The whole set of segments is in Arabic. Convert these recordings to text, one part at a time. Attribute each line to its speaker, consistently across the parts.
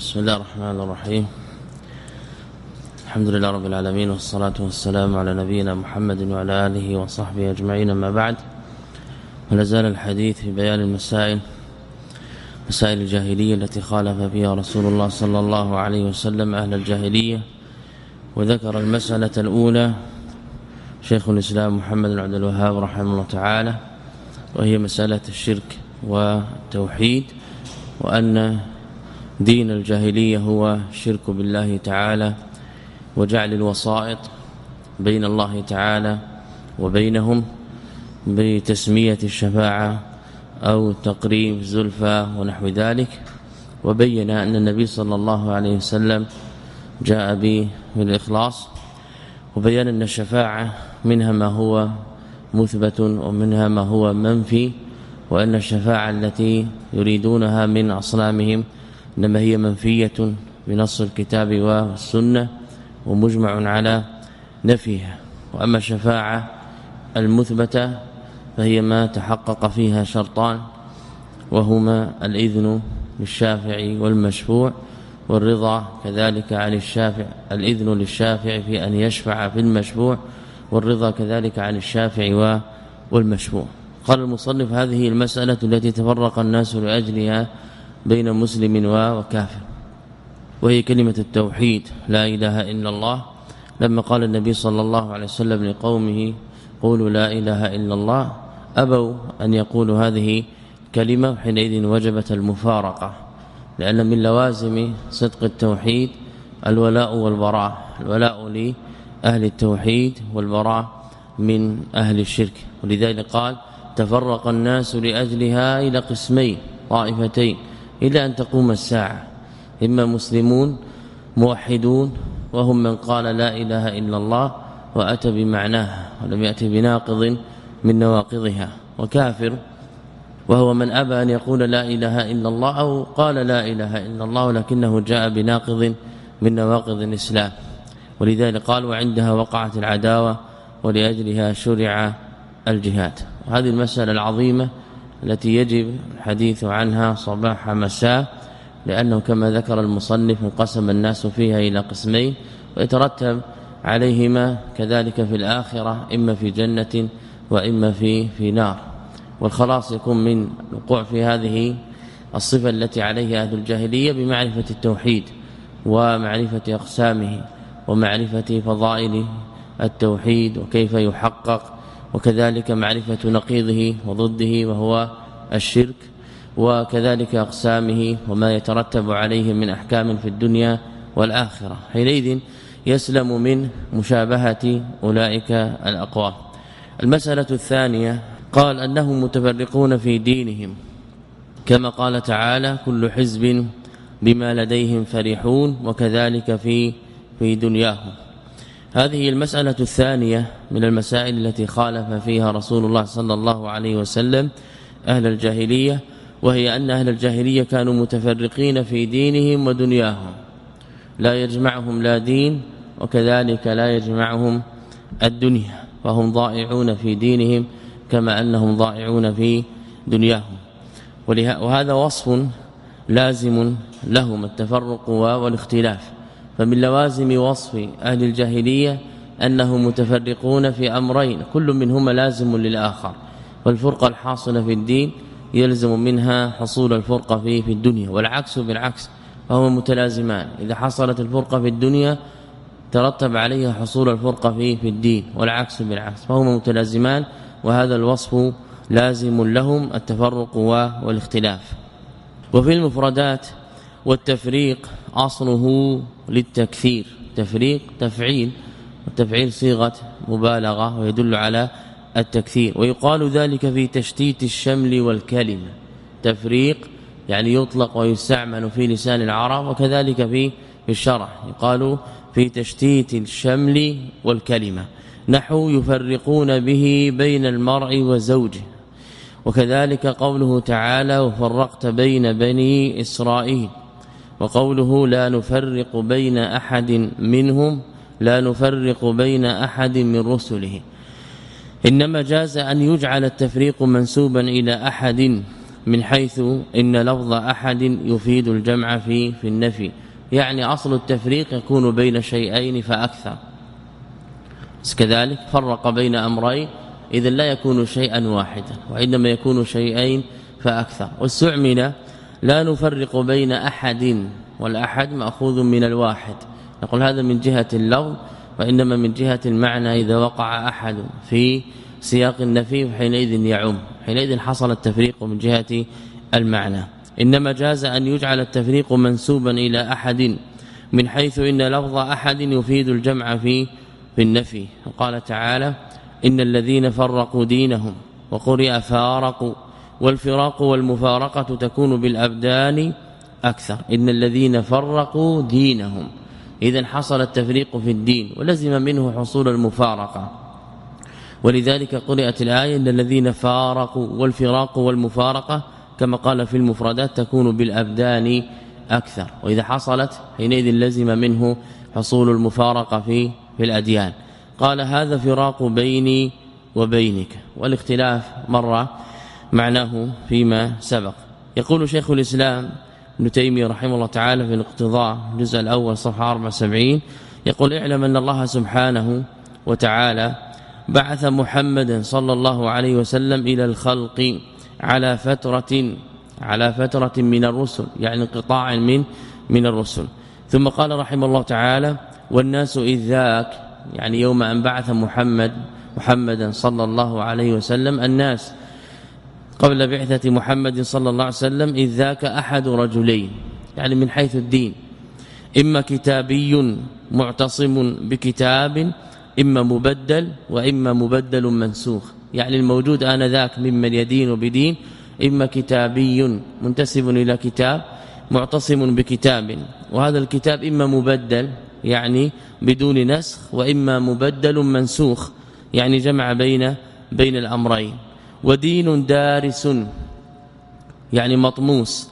Speaker 1: بسم الله الرحمن الرحيم. الحمد لله رب العالمين، والصلاة والسلام على نبينا محمد وعلى آله وصحبه أجمعين. أما بعد، ولازال الحديث في بيان مسائل الجاهلية التي خالف فيها رسول الله صلى الله عليه وسلم أهل الجاهلية. وذكر المسألة الأولى شيخ الإسلام محمد بن عبد الوهاب رحمه الله تعالى، وهي مسألة الشرك والتوحيد، وأن دين الجاهلية هو الشرك بالله تعالى وجعل الوسائط بين الله تعالى وبينهم بتسمية الشفاعة أو تقريب زلفى ونحو ذلك. وبين أن النبي صلى الله عليه وسلم جاء بالإخلاص، وبين أن الشفاعة منها ما هو مثبت ومنها ما هو منفي، وأن الشفاعة التي يريدونها من أصنامهم إنما هي منفية بنص الكتاب والسنة ومجمع على نفيها. وأما الشفاعة المثبتة فهي ما تحقق فيها شرطان، وهما الإذن للشافع والمشفوع، والرضا كذلك عن الشافع، الإذن للشافع في أن يشفع في المشفوع، والرضا كذلك عن الشافع والمشفوع. قال المصنف: هذه المسألة التي تفرق الناس لأجلها بين مسلم وكافر، وهي كلمة التوحيد لا إله إلا الله. لما قال النبي صلى الله عليه وسلم لقومه: قولوا لا إله إلا الله، أبوا أن يقولوا هذه كلمة، حينئذ وجبت المفارقة، لأن من لوازم صدق التوحيد الولاء والبراء، الولاء لأهل التوحيد والبراء من أهل الشرك. ولذلك قال: تفرق الناس لأجلها إلى قسمين طائفتين إلى أن تقوم الساعة، إما مسلمون موحدون وهم من قال لا إله إلا الله وأتى بمعناها ولم يأتي بناقض من نواقضها، وكافر وهو من أبى أن يقول لا إله إلا الله أو قال لا إله إلا الله ولكنه جاء بناقض من نواقض الإسلام. ولذلك قال: وعندها وقعت العداوة ولأجلها شرع الجهاد. وهذه المسألة العظيمة التي يجب الحديث عنها صباح مساء، لأنه كما ذكر المصنف انقسم الناس فيها إلى قسمين، ويترتب عليهما كذلك في الآخرة، إما في جنة وإما في نار. والخلاص يكون من الوقوع في هذه الصفة التي عليها أهل الجاهلية بمعرفة التوحيد ومعرفة أقسامه ومعرفة فضائل التوحيد وكيف يحقق، وكذلك معرفة نقيضه وضده وهو الشرك، وكذلك أقسامه وما يترتب عليه من أحكام في الدنيا والآخرة. حينئذ يسلم من مشابهة أولئك الأقوام. المسألة الثانية قال: أنهم متفرقون في دينهم، كما قال تعالى: كل حزب بما لديهم فرحون، وكذلك في دنياهم. هذه المسألة الثانية من المسائل التي خالف فيها رسول الله صلى الله عليه وسلم أهل الجاهلية، وهي أن أهل الجاهلية كانوا متفرقين في دينهم ودنياهم، لا يجمعهم لا دين وكذلك لا يجمعهم الدنيا، فهم ضائعون في دينهم كما أنهم ضائعون في دنياهم. وهذا وصف لازم لهم التفرق والاختلاف. فمن لوازم وصف أهل الجاهلية أنهم متفرقون في أمرين كل منهما لازم للآخر، والفرقة الحاصلة في الدين يلزم منها حصول الفرقة في الدنيا، والعكس بالعكس، فهما متلازمان. إذا حصلت الفرقة في الدنيا ترتب عليها حصول الفرقة في الدين، والعكس بالعكس، فهما متلازمان. وهذا الوصف لازم لهم التفرق والاختلاف. وفي المفردات والتفريق أصله للتكثير، تفريق تفعيل، والتفعيل صيغة مبالغة ويدل على التكثير. ويقال ذلك في تشتيت الشمل والكلمة، تفريق يعني يطلق ويستعمل في لسان العرب، وكذلك في الشرع يقال في تشتيت الشمل والكلمة، نحو يفرقون به بين المرء وزوجه. وكذلك قوله تعالى: وفرقت بين بني إسرائيل، وقوله: لا نفرق بين أحد منهم، لا نفرق بين أحد من رسله. إنما جاز أن يجعل التفريق منسوبا إلى أحد من حيث إن لفظ أحد يفيد الجمع في النفي، يعني أصل التفريق يكون بين شيئين فأكثر، كذلك فرق بين أمرين إذا لا يكون شيئا واحدا وإنما يكون شيئين فأكثر. واستعمل لا نفرق بين أحد، والأحد مأخوذ من الواحد، نقول هذا من جهة اللفظ، وإنما من جهة المعنى إذا وقع أحد في سياق النفي حينئذ يعم، حينئذ حصل التفريق من جهة المعنى. إنما جاز أن يجعل التفريق منسوبا إلى أحد من حيث إن لفظ أحد يفيد الجمع في النفي. وقال تعالى إن الذين فرقوا دينهم، وقرئ فارقوا، والفراق والمفارقة تكون بالأبدان أكثر. إن الذين فرقوا دينهم، إذن حصل التفريق في الدين ولزم منه حصول المفارقة، ولذلك قرأت الآية إن الذين فارقوا، والفراق والمفارقة كما قال في المفردات تكون بالأبدان أكثر، وإذا حصلت حينئذ لزم منه حصول المفارقة في الأديان. قال هذا فراق بيني وبينك، والاختلاف مر معناه فيما سبق. يقول شيخ الإسلام ابن تيمية رحمه الله تعالى في الاقتضاء الجزء الأول صفحة 74، يقول اعلم أن الله سبحانه وتعالى بعث محمدا صلى الله عليه وسلم إلى الخلق على فترة من الرسل، يعني انقطاع من الرسل. ثم قال رحمه الله تعالى والناس إذ ذاك، يعني يوم أن بعث محمدا صلى الله عليه وسلم، الناس قبل بعثة محمد صلى الله عليه وسلم إذ ذاك أحد رجلين، يعني من حيث الدين، إما كتابي معتصم بكتاب، إما مبدل، وإما مبدل منسوخ، يعني الموجود آنذاك ممن يدين بدين إما كتابي منتسب إلى كتاب معتصم بكتاب، وهذا الكتاب إما مبدل يعني بدون نسخ، وإما مبدل منسوخ يعني جمع بين الأمرين. ودين دارس يعني مطموس،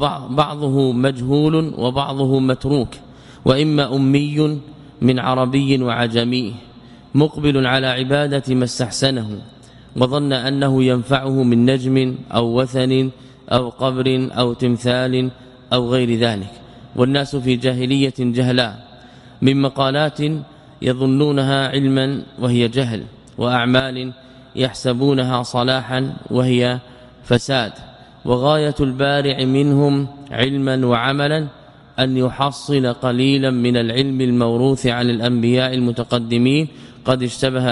Speaker 1: وبعضه مجهول وبعضه متروك، وإما أمي من عربي وعجمي مقبل على عبادة ما استحسنه، وظن أنه ينفعه من نجم أو وثن أو قبر أو تمثال أو غير ذلك. والناس في جاهلية جهلاء من مقالات يظنونها علما وهي جهل، وأعمال يحسبونها صلاحا وهي فساد، وغاية البارع منهم علما وعملا أن يحصل قليلا من العلم الموروث عن الأنبياء المتقدمين قد اشتبه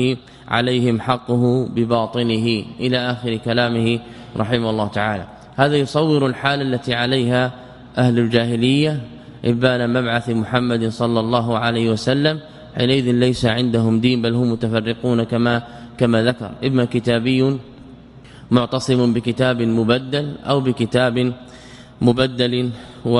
Speaker 1: عليهم حقه بباطنه، إلى آخر كلامه رحمه الله تعالى. هذا يصور الحالة التي عليها أهل الجاهلية إبان مبعث محمد صلى الله عليه وسلم، حينئذ ليس عندهم دين بل هم متفرقون كما ذكر، إما كتابي معتصم بكتاب مبدل أو بكتاب مبدل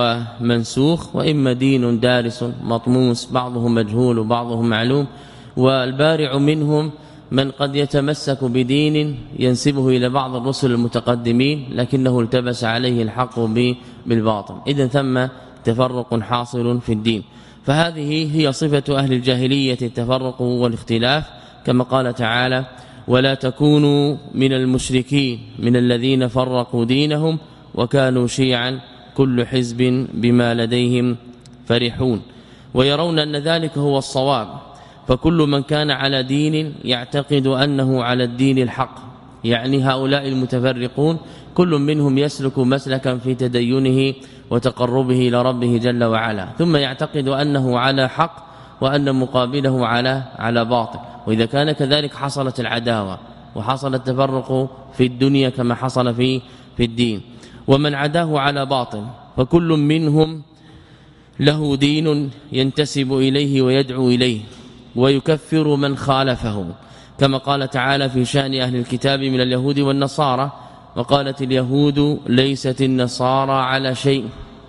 Speaker 1: ومنسوخ، وإما دين دارس مطموس بعضه مجهول وبعضه معلوم. والبارع منهم من قد يتمسك بدين ينسبه إلى بعض الرسل المتقدمين لكنه التبس عليه الحق بالباطل، إذن ثم تفرق حاصل في الدين. فهذه هي صفة أهل الجاهلية التفرق والاختلاف، كما قال تعالى ولا تكونوا من المشركين من الذين فرقوا دينهم وكانوا شيعا كل حزب بما لديهم فرحون. ويرون أن ذلك هو الصواب، فكل من كان على دين يعتقد أنه على الدين الحق، يعني هؤلاء المتفرقون كل منهم يسلك مسلكا في تدينه وتقربه إلى ربه جل وعلا، ثم يعتقد أنه على حق وأن مقابله على باطل. وإذا كان كذلك حصلت العداوة وحصل التفرق في الدنيا كما حصل في الدين. ومن عداه على باطل فكل منهم له دين ينتسب إليه ويدعو إليه ويكفر من خالفه، كما قال تعالى في شأن أهل الكتاب من اليهود والنصارى وقالت اليهود ليست النصارى على شيء،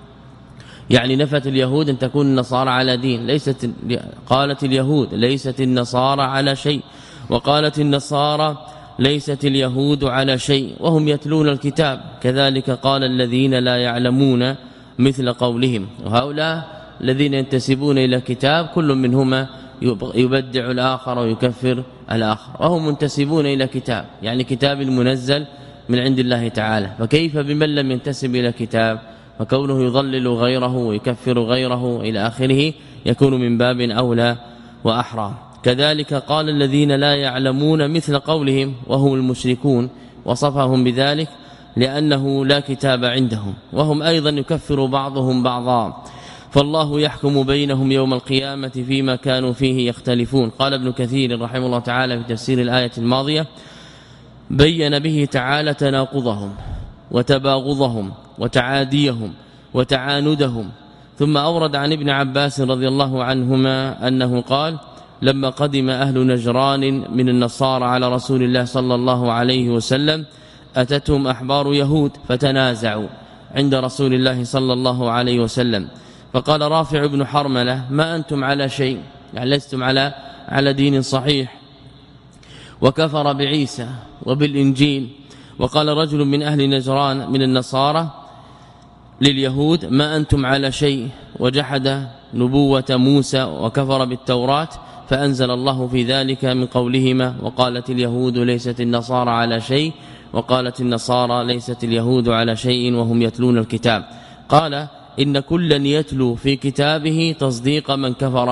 Speaker 1: يعني نفت اليهود أن تكون النصارى على دين، قالت اليهود ليست النصارى على شيء، وقالت النصارى ليست اليهود على شيء وهم يتلون الكتاب، كذلك قال الذين لا يعلمون مثل قولهم. وهؤلاء الذين ينتسبون إلى كتاب كل منهما يبدع الآخر ويكفر الآخر، وهم منتسبون إلى كتاب، يعني كتاب المنزل من عند الله تعالى، فكيف بمن لم ينتسب إلى كتاب؟ فكونه يضلل غيره ويكفر غيره إلى آخره يكون من باب أولى وأحرى. كذلك قال الذين لا يعلمون مثل قولهم وهم المشركون، وصفهم بذلك لأنه لا كتاب عندهم، وهم أيضا يكفر بعضهم بعضا. فالله يحكم بينهم يوم القيامة فيما كانوا فيه يختلفون. قال ابن كثير رحمه الله تعالى في تفسير الآية الماضية: بين به تعالى تناقضهم وتباغضهم وتعاديهم وتعاندهم. ثم أورد عن ابن عباس رضي الله عنهما أنه قال: لما قدم أهل نجران من النصارى على رسول الله صلى الله عليه وسلم أتتهم أحبار يهود فتنازعوا عند رسول الله صلى الله عليه وسلم، فقال رافع بن حرملة: ما أنتم على شيء، يعني لستم على دين صحيح، وكفر بعيسى وبالإنجيل. وقال رجل من أهل نجران من النصارى لليهود: ما أنتم على شيء، وجحد نبوة موسى وكفر بالتوراة. فأنزل الله في ذلك من قولهما: وقالت اليهود ليست النصارى على شيء، وقالت النصارى ليست اليهود على شيء وهم يتلون الكتاب. قال: إن كلا يتلو في كتابه تصديق من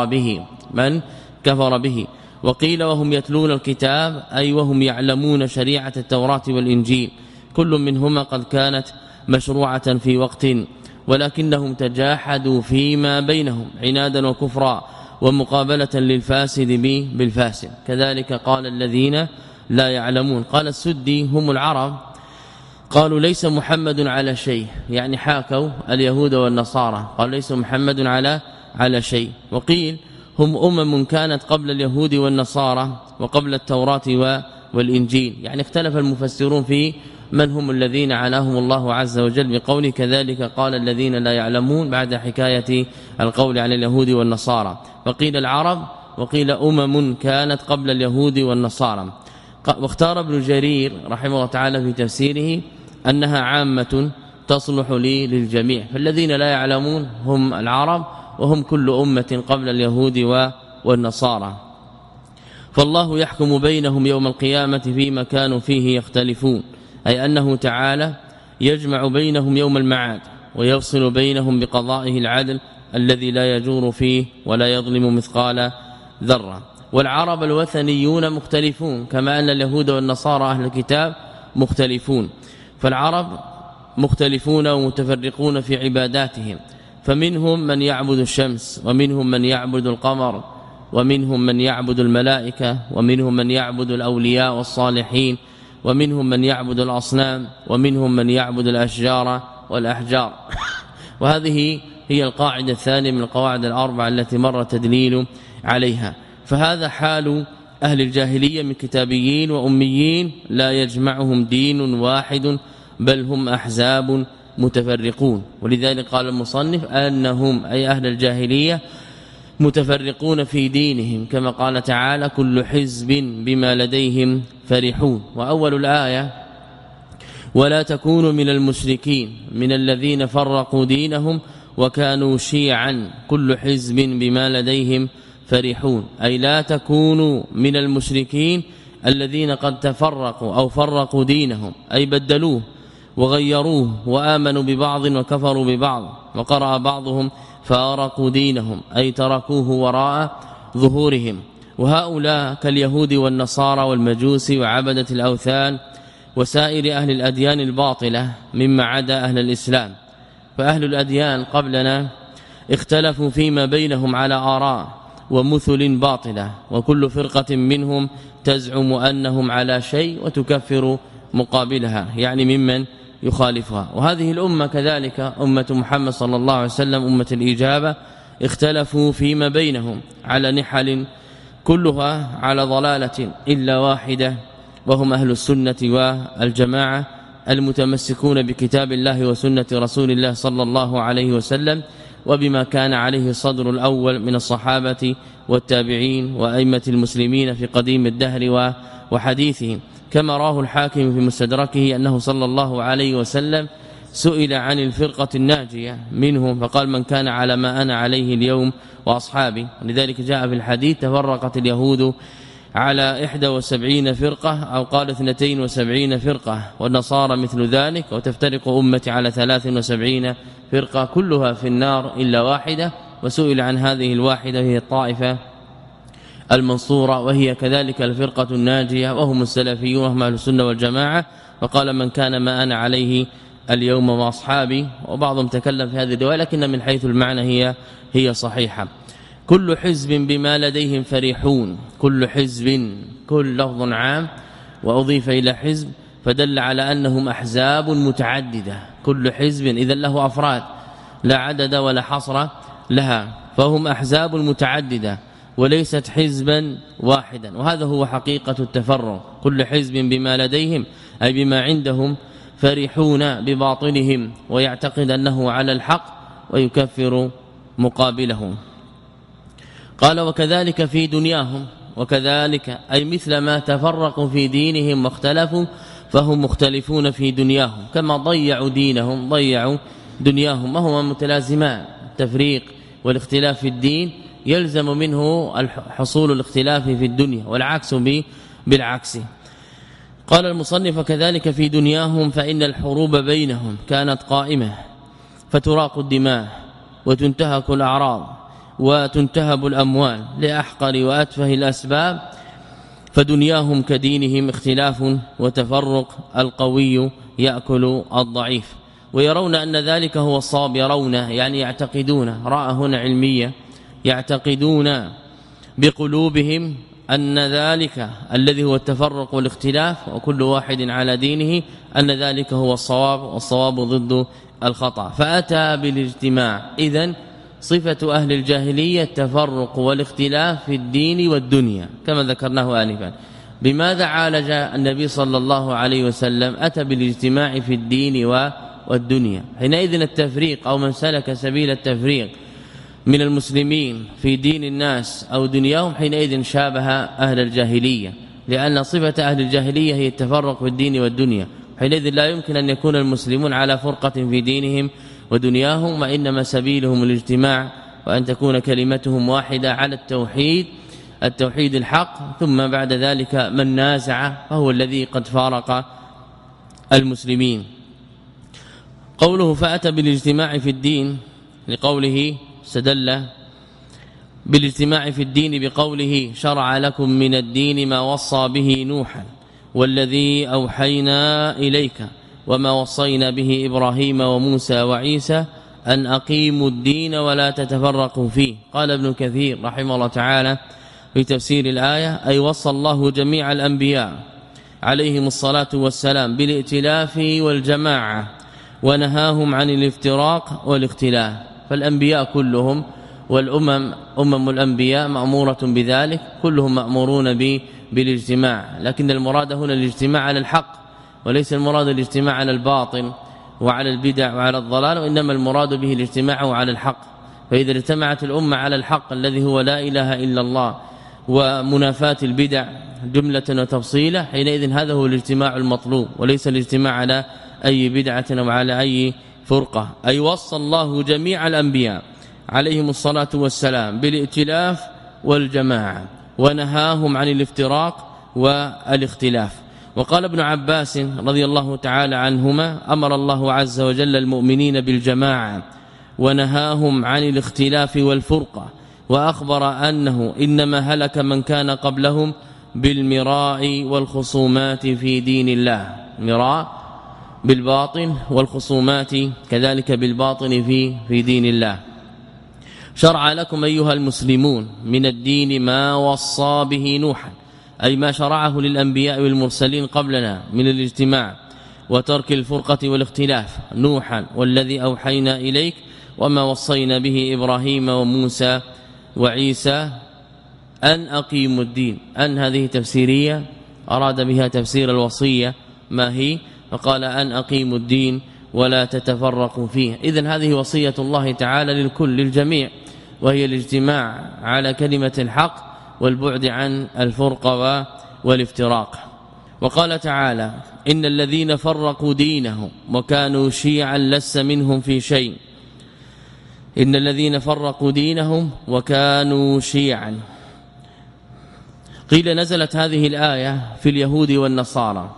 Speaker 1: كفر به. وقيل وهم يتلون الكتاب أي وهم يعلمون شريعة التوراة والإنجيل، كل منهما قد كانت مشروعة في وقت، ولكنهم تجاحدوا فيما بينهم عنادا وكفرا ومقابلة للفاسد بالفاسد. كذلك قال الذين لا يعلمون. قال السدي: هم العرب، قالوا ليس محمد على شيء، يعني حاكوا اليهود والنصارى، قالوا ليس محمد على شيء. وقيل هم أمم كانت قبل اليهود والنصارى وقبل التوراة والإنجيل، يعني اختلف المفسرون في من هم الذين عناهم الله عز وجل بقوله: كذلك قال الذين لا يعلمون، بعد حكاية القول عن اليهود والنصارى. فقيل العرب، وقيل أمم كانت قبل اليهود والنصارى. واختار ابن جرير رحمه الله تعالى في تفسيره أنها عامة تصلح للجميع، فالذين لا يعلمون هم العرب، وهم كل أمة قبل اليهود والنصارى. فالله يحكم بينهم يوم القيامة فيما كانوا فيه يختلفون، أي أنه تعالى يجمع بينهم يوم المعاد ويفصل بينهم بقضائه العدل الذي لا يجور فيه ولا يظلم مثقال ذرة. والعرب الوثنيون مختلفون، كما أن اليهود والنصارى أهل الكتاب مختلفون. فالعرب مختلفون ومتفرقون في عباداتهم، فمنهم من يعبد الشمس، ومنهم من يعبد القمر، ومنهم من يعبد الملائكة، ومنهم من يعبد الأولياء والصالحين، ومنهم من يعبد الأصنام، ومنهم من يعبد الأشجار والأحجار. وهذه هي القاعدة الثانية من القواعد الأربعة التي مر التدليل عليها. فهذا حال أهل الجاهلية من كتابيين وأميين لا يجمعهم دين واحد، بل هم أحزاب متفرقون. ولذلك قال المصنف أنهم أي أهل الجاهلية متفرقون في دينهم، كما قال تعالى: كل حزب بما لديهم فرحون. وأول الآية: ولا تكونوا من المشركين من الذين فرقوا دينهم وكانوا شيعا كل حزب بما لديهم فرحون، أي لا تكونوا من المشركين الذين قد تفرقوا أو فرقوا دينهم، أي بدلوه وغيروه وآمنوا ببعض وكفروا ببعض. وقرأ بعضهم: فارقوا دينهم، أي تركوه وراء ظهورهم. وهؤلاء كاليهود والنصارى والمجوس وعبدة الأوثان وسائر أهل الأديان الباطلة مما عدا أهل الإسلام. فأهل الأديان قبلنا اختلفوا فيما بينهم على آراء ومثل باطلة، وكل فرقة منهم تزعم أنهم على شيء وتكفر مقابلها، يعني ممن يخالفها. وهذه الأمة كذلك أمة محمد صلى الله عليه وسلم أمة الإجابة اختلفوا فيما بينهم على نحل كلها على ضلالة إلا واحدة، وهم أهل السنة والجماعة المتمسكون بكتاب الله وسنة رسول الله صلى الله عليه وسلم، وبما كان عليه الصدر الأول من الصحابة والتابعين وأئمة المسلمين في قديم الدهر وحديثهم. كما راه الحاكم في مستدركه أنه صلى الله عليه وسلم سئل عن الفرقة الناجية منهم فقال: من كان على ما أنا عليه اليوم وأصحابي. لذلك جاء في الحديث: تفرقت اليهود على 71 فرقة أو قال 72 فرقة، والنصارى مثل ذلك، وتفترق أمتي على 73 فرقة كلها في النار إلا واحدة. وسئل عن هذه الواحدة هي الطائفة المنصورة، وهي كذلك الفرقة الناجية، وهم السلفيون وهم أهل السنة والجماعة. فقال من كان ما أنا عليه اليوم وأصحابي. وبعضهم تكلم في هذه الرواية، لكن من حيث المعنى هي صحيحة. كل حزب بما لديهم فرحون. كل حزب، كل لفظ عام وأضيف إلى حزب فدل على أنهم أحزاب متعددة. كل حزب إذا له أفراد لا عدد ولا حصر لها، فهم أحزاب متعددة وليست حزبا واحدا. وهذا هو حقيقة التفرق. كل حزب بما لديهم أي بما عندهم فرحون بباطلهم، ويعتقد أنه على الحق ويكفر مقابله. قال وكذلك في دنياهم. وكذلك أي مثل ما تفرقوا في دينهم واختلفوا فهم مختلفون في دنياهم، كما ضيعوا دينهم ضيعوا دنياهم، وهما متلازمان. التفريق والاختلاف في الدين يلزم منه حصول الاختلاف في الدنيا، والعكس بالعكس. قال المصنف كذلك في دنياهم فإن الحروب بينهم كانت قائمة، فتراق الدماء وتنتهك الأعراض وتنتهب الأموال لأحقر وأتفه الأسباب. فدنياهم كدينهم اختلاف وتفرق، القوي يأكل الضعيف. ويرون أن ذلك هو الصواب. يرون يعني يعتقدون، راء هنا علمية، يعتقدون بقلوبهم أن ذلك الذي هو التفرق والاختلاف وكل واحد على دينه أن ذلك هو الصواب، والصواب ضد الخطأ. فأتى بالاجتماع. إذن صفة أهل الجاهلية التفرق والاختلاف في الدين والدنيا كما ذكرناه آنفا. بماذا عالج النبي صلى الله عليه وسلم؟ أتى بالاجتماع في الدين والدنيا. حينئذ التفريق أو من سلك سبيل التفريق من المسلمين في دين الناس أو دنياهم حينئذ شابه أهل الجاهلية، لأن صفة أهل الجاهلية هي التفرق في الدين والدنيا. حينئذ لا يمكن أن يكون المسلمون على فرقة في دينهم ودنياهم، وإنما سبيلهم الاجتماع، وأن تكون كلمتهم واحدة على التوحيد الحق. ثم بعد ذلك من نازع فهو الذي قد فارق المسلمين. قوله فأتى بالاجتماع في الدين لقوله استدل بالاجتماع في الدين بقوله شرع لكم من الدين ما وصى به نوحا والذي أوحينا إليك وما وصينا به إبراهيم وموسى وعيسى أن أقيموا الدين ولا تتفرقوا فيه. قال ابن كثير رحمه الله تعالى في تفسير الآية أي وصى الله جميع الأنبياء عليهم الصلاة والسلام بالائتلاف والجماعة، ونهاهم عن الافتراق والاختلاف. فالأنبياء كلهم والأمم الأنبياء مأمورة بذلك، كلهم مأمورون بالاجتماع، لكن المراد هنا الاجتماع على الحق، وليس المراد الاجتماع على الباطل وعلى البدع وعلى الضلال، وإنما المراد به الاجتماع على الحق. فإذا اجتمعت الأمة على الحق الذي هو لا إله إلا الله ومنافاة البدع جملة وتفصيلا، حينئذ هذا هو الاجتماع المطلوب، وليس الاجتماع على أي بدعة أو على أي فرقة. أي وصى الله جميع الأنبياء عليهم الصلاة والسلام بالائتلاف والجماعة، ونهاهم عن الافتراق والاختلاف. وقال ابن عباس رضي الله تعالى عنهما أمر الله عز وجل المؤمنين بالجماعة ونهاهم عن الاختلاف والفرقة، وأخبر أنه إنما هلك من كان قبلهم بالمراء والخصومات في دين الله. مراء بالباطن والخصومات كذلك بالباطن في دين الله. شرع لكم أيها المسلمون من الدين ما وصى به نوحا، أي ما شرعه للأنبياء والمرسلين قبلنا من الاجتماع وترك الفرقة والاختلاف، نوحا والذي أوحينا إليك وما وصينا به إبراهيم وموسى وعيسى أن أقيموا الدين. أن هذه تفسيرية أراد بها تفسير الوصية ما هي، فقال أن أقيموا الدين ولا تتفرقوا فيه. إذن هذه وصية الله تعالى للكل للجميع، وهي الاجتماع على كلمة الحق والبعد عن الفرقة والافتراق. وقال تعالى إن الذين فرقوا دينهم وكانوا شيعا لست منهم في شيء. إن الذين فرقوا دينهم وكانوا شيعا. قيل نزلت هذه الآية في اليهود والنصارى،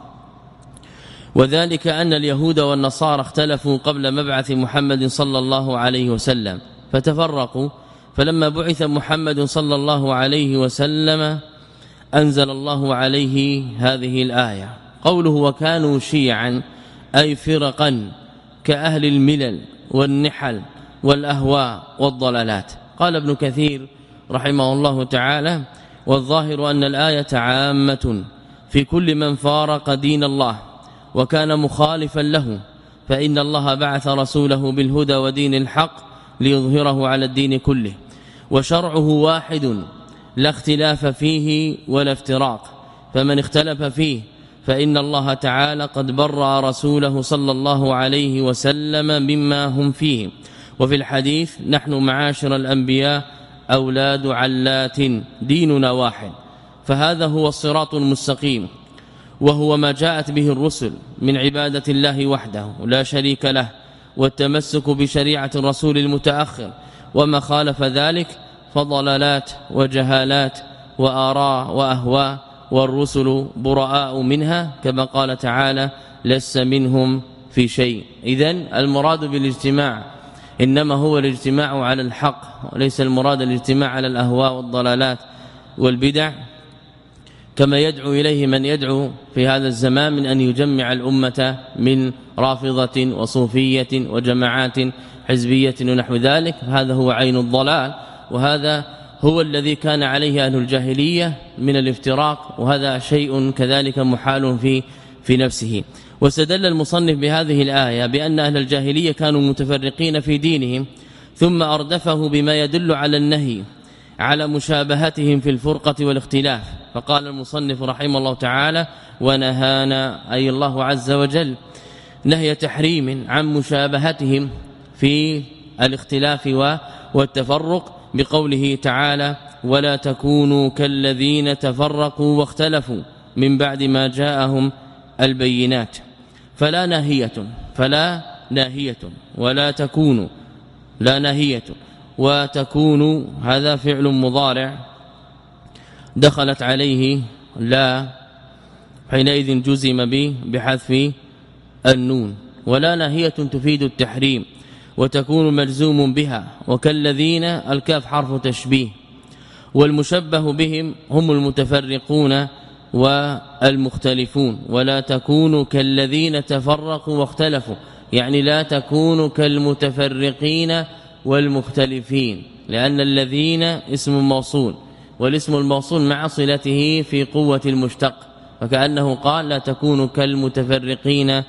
Speaker 1: وذلك أن اليهود والنصارى اختلفوا قبل مبعث محمد صلى الله عليه وسلم فتفرقوا، فلما بعث محمد صلى الله عليه وسلم أنزل الله عليه هذه الآية. قوله وكانوا شيعا أي فرقا كأهل الملل والنحل والأهواء والضلالات. قال ابن كثير رحمه الله تعالى والظاهر أن الآية عامة في كل من فارق دين الله وكان مخالفا له، فإن الله بعث رسوله بالهدى ودين الحق ليظهره على الدين كله، وشرعه واحد لا اختلاف فيه ولا افتراق، فمن اختلف فيه فإن الله تعالى قد برأ رسوله صلى الله عليه وسلم مما هم فيه. وفي الحديث نحن معاشر الأنبياء أولاد علات ديننا واحد، فهذا هو الصراط المستقيم، وهو ما جاءت به الرسل من عبادة الله وحده لا شريك له والتمسك بشريعة الرسول المتأخر، وما خالف ذلك فضلالات وجهالات وآراء وأهواء، والرسل براء منها كما قال تعالى لس منهم في شيء. إذن المراد بالاجتماع إنما هو الاجتماع على الحق، وليس المراد الاجتماع على الأهواء والضلالات والبدع، كما يدعو إليه من يدعو في هذا الزمان من أن يجمع الأمة من رافضة وصوفية وجماعات حزبية ونحو ذلك. هذا هو عين الضلال، وهذا هو الذي كان عليه أهل الجاهلية من الافتراق، وهذا شيء كذلك محال في نفسه. واستدل المصنف بهذه الآية بأن أهل الجاهلية كانوا متفرقين في دينهم، ثم أردفه بما يدل على النهي على مشابهتهم في الفرقة والاختلاف، فقال المصنف رحمه الله تعالى ونهانا أي الله عز وجل نهي تحريم عن مشابهتهم في الاختلاف والتفرق بقوله تعالى ولا تكونوا كالذين تفرقوا واختلفوا من بعد ما جاءهم البينات. فلا ناهية ولا تكونوا لا ناهية، وتكون هذا فعل مضارع دخلت عليه لا حينئذ جزم به بحذف النون، ولا ناهية تفيد التحريم، وتكون مجزوم بها، وكالذين الكاف حرف تشبيه، والمشبه بهم هم المتفرقون والمختلفون. ولا تكونوا كالذين تفرقوا واختلفوا، يعني لا تكونوا كالمتفرقين والمختلفين، لأن الذين اسم موصول، والاسم الموصول مع صلته في قوة المشتق، فكأنه قال لا تكونوا كالمتفرقين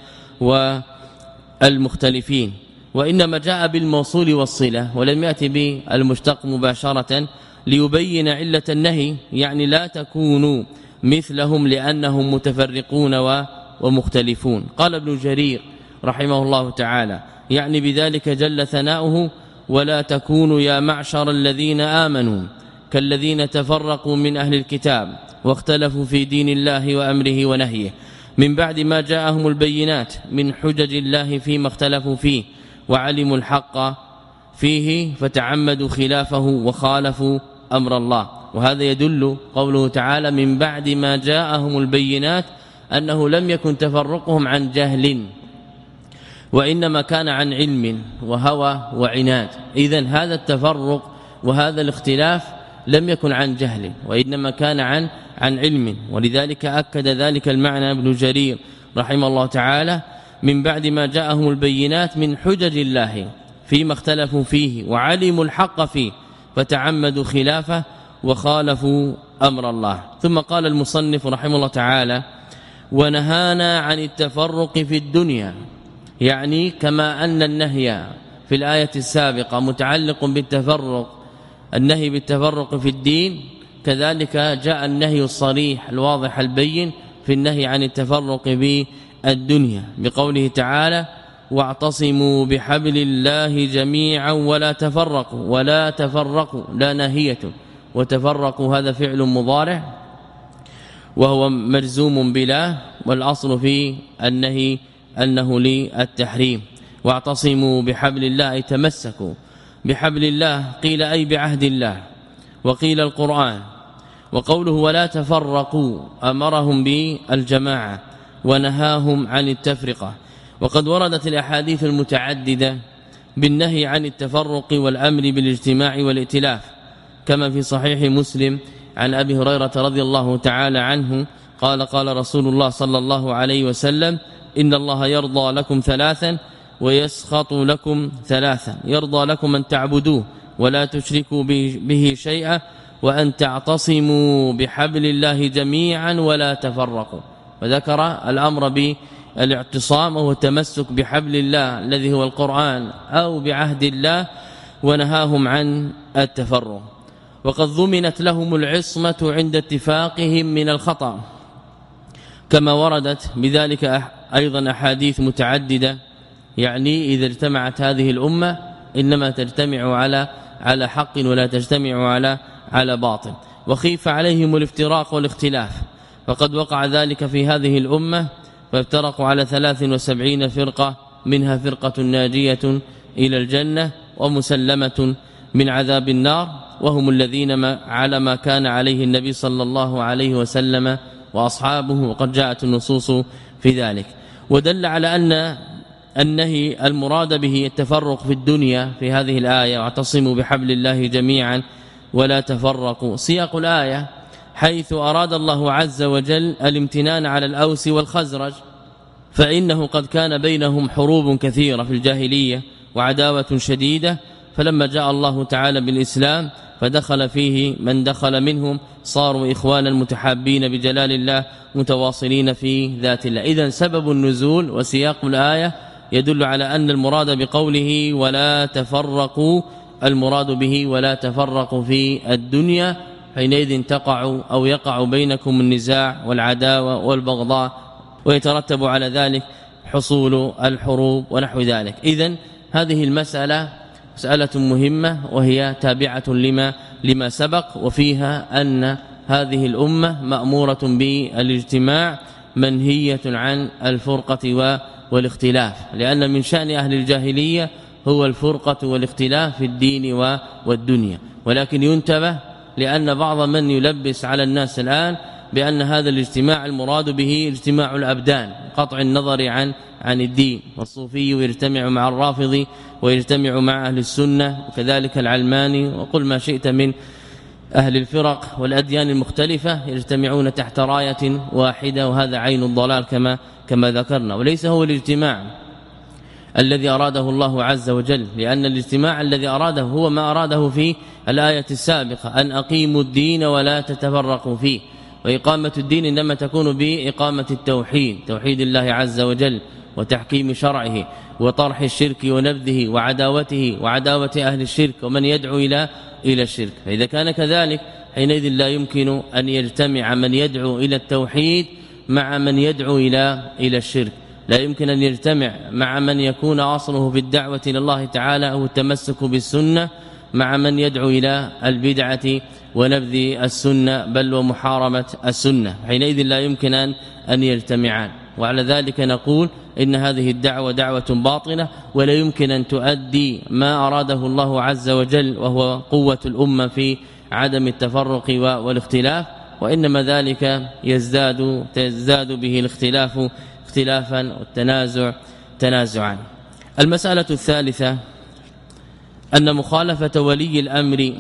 Speaker 1: والمختلفين، وإنما جاء بالموصول والصلة ولم يأتي بالمشتق مباشرة ليبين علة النهي، يعني لا تكونوا مثلهم لأنهم متفرقون ومختلفون. قال ابن جرير رحمه الله تعالى يعني بذلك جل ثناؤه ولا تكونوا يا معشر الذين آمنوا كالذين تفرقوا من أهل الكتاب واختلفوا في دين الله وأمره ونهيه من بعد ما جاءهم البينات من حجج الله فيما اختلفوا فيه، وعلموا الحق فيه فتعمدوا خلافه وخالفوا أمر الله. وهذا يدل قوله تعالى من بعد ما جاءهم البينات أنه لم يكن تفرقهم عن جهل، وإنما كان عن علم وهوى وعناد. إذن هذا التفرق وهذا الاختلاف لم يكن عن جهل، وإنما كان عن علم، ولذلك أكد ذلك المعنى ابن جرير رحمه الله تعالى من بعد ما جاءهم البينات من حجج الله فيما اختلفوا فيه، وعلموا الحق فيه فتعمدوا خلافه وخالفوا أمر الله. ثم قال المصنف رحمه الله تعالى ونهانا عن التفرق في الدنيا، يعني كما أن النهي في الآية السابقة متعلق بالتفرق، النهي بالتفرق في الدين، كذلك جاء النهي الصريح الواضح البين في النهي عن التفرق بالدنيا بقوله تعالى واعتصموا بحبل الله جميعا ولا تفرقوا لا ناهية، وتفرقوا هذا فعل مضارع وهو مجزوم بلا، والأصل في النهي أنه للتحريم. واعتصموا بحبل الله أي تمسكوا بحبل الله، قيل أي بعهد الله، وقيل القرآن، وقوله ولا تفرقوا أمرهم بالجماعة ونهاهم عن التفرقة. وقد وردت الأحاديث المتعددة بالنهي عن التفرق والأمر بالاجتماع والائتلاف، كما في صحيح مسلم عن أبي هريرة رضي الله تعالى عنه قال قال رسول الله صلى الله عليه وسلم إن الله يرضى لكم ثلاثا ويسخط لكم ثلاثا: يرضى لكم أن تعبدوه ولا تشركوا به شيئا، وأن تعتصموا بحبل الله جميعا ولا تفرقوا. وذكر الأمر بالاعتصام وهو التمسك بحبل الله الذي هو القرآن أو بعهد الله، ونهاهم عن التفرق. وقد ضمنت لهم العصمة عند اتفاقهم من الخطأ، كما وردت بذلك أيضا أحاديث متعددة، يعني إذا اجتمعت هذه الأمة إنما تجتمع على حق ولا تجتمع على باطل. وخيف عليهم الافتراق والاختلاف، فقد وقع ذلك في هذه الأمة، فافترقوا على 73 فرقة، منها فرقة ناجية إلى الجنة ومسلمة من عذاب النار، وهم الذين على ما كان عليه النبي صلى الله عليه وسلم وأصحابه، وقد جاءت النصوص في ذلك. ودل على أن النهي المراد به التفرق في الدنيا في هذه الآية: واعتصموا بحبل الله جميعا ولا تفرقوا. سياق الآية حيث أراد الله عز وجل الامتنان على الأوس والخزرج، فإنه قد كان بينهم حروب كثيرة في الجاهلية وعداوة شديدة، فلما جاء الله تعالى بالإسلام فدخل فيه من دخل منهم صاروا إخوانا متحابين بجلال الله متواصلين في ذات الله. إذن سبب النزول وسياق الآية يدل على أن المراد بقوله ولا تفرقوا المراد به ولا تفرقوا في الدنيا، حينئذ تقع أو يقع بينكم النزاع والعداوة والبغضاء، ويترتب على ذلك حصول الحروب ونحو ذلك. إذن هذه المسألة مسألة مهمة، وهي تابعة لما سبق، وفيها أن هذه الأمة مأمورة بالاجتماع منهية عن الفرقة والاختلاف، لأن من شأن أهل الجاهلية هو الفرقة والاختلاف في الدين والدنيا. ولكن ينتبه، لأن بعض من يلبس على الناس الآن بأن هذا الاجتماع المراد به اجتماع الأبدان، قطع النظر عن الدين، والصوفي يجتمع مع الرافضي ويجتمع مع أهل السنة، وكذلك العلماني، وقل ما شئت من أهل الفرق والأديان المختلفة يجتمعون تحت راية واحدة، وهذا عين الضلال كما ذكرنا. وليس هو الاجتماع الذي أراده الله عز وجل، لأن الاجتماع الذي أراده هو ما أراده في الآية السابقة: أن أقيموا الدين ولا تتفرقوا فيه. وإقامة الدين إنما تكون بإقامة التوحيد، توحيد الله عز وجل وتحكيم شرعه وطرح الشرك ونبذه وعداوته وعداوة أهل الشرك ومن يدعو إلى الشرك. فإذا كان كذلك حينئذ لا يمكن أن يجتمع من يدعو إلى التوحيد مع من يدعو إلى الشرك، لا يمكن أن يجتمع مع من يكون أصله في الدعوة إلى الله تعالى أو التمسك بالسنة مع من يدعو إلى البدعة ونبذ السنة بل ومحاربة السنة، حينئذ لا يمكن أن يجتمعان. وعلى ذلك نقول إن هذه الدعوة دعوة باطلة، ولا يمكن أن تؤدي ما أراده الله عز وجل وهو قوة الأمة في عدم التفرق والاختلاف، وإنما ذلك يزداد به الاختلاف اختلافا والتنازع تنازعا. المسألة الثالثة أن مخالفة ولي الأمر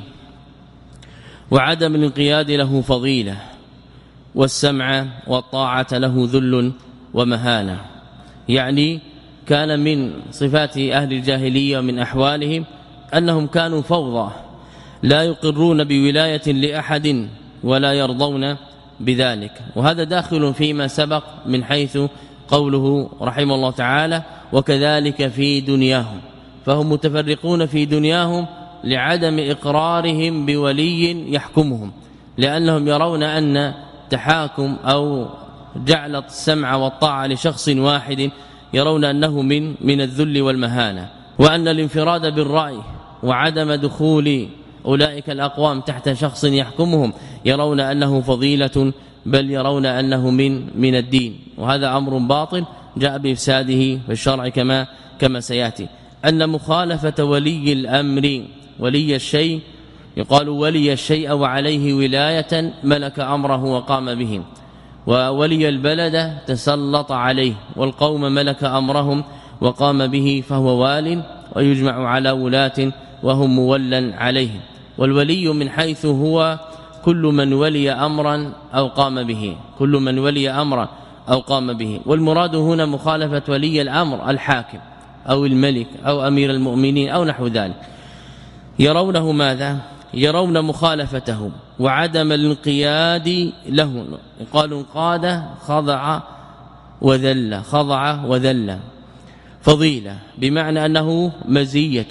Speaker 1: وعدم الانقياد له فضيلة، والسمع والطاعة له ذل ومهانة. يعني كان من صفات أهل الجاهلية ومن أحوالهم أنهم كانوا فوضى، لا يقرون بولاية لأحد ولا يرضون بذلك. وهذا داخل فيما سبق من حيث قوله رحمه الله تعالى: وكذلك في دنياهم، فهم متفرقون في دنياهم لعدم إقرارهم بولي يحكمهم، لأنهم يرون أن تحاكم أو جعل السمع والطاعة لشخص واحد يرون أنه من الذل والمهانة، وأن الانفراد بالرأي وعدم دخول أولئك الأقوام تحت شخص يحكمهم يرون أنه فضيلة، بل يرون أنه من الدين. وهذا أمر باطل جاء بإفساده في الشرع كما سيأتي. أن مخالفة ولي الأمر ولي الشيء يقال ولي الشيء وعليه ولاية ملك أمره وقام به، وولي البلد تسلط عليه، والقوم ملك أمرهم وقام به فهو وال، ويجمع على ولاة وهم مولا عليهم. والولي من حيث هو كل من ولي أمرا أو قام به، كل من ولي أمرا أو قام به. والمراد هنا مخالفة ولي الأمر الحاكم أو الملك أو أمير المؤمنين أو نحو ذلك. يرونه ماذا؟ يرون مخالفته وعدم الانقياد له. قالوا انقاد خضع وذل، خضع وذل، فضيلة بمعنى أنه مزية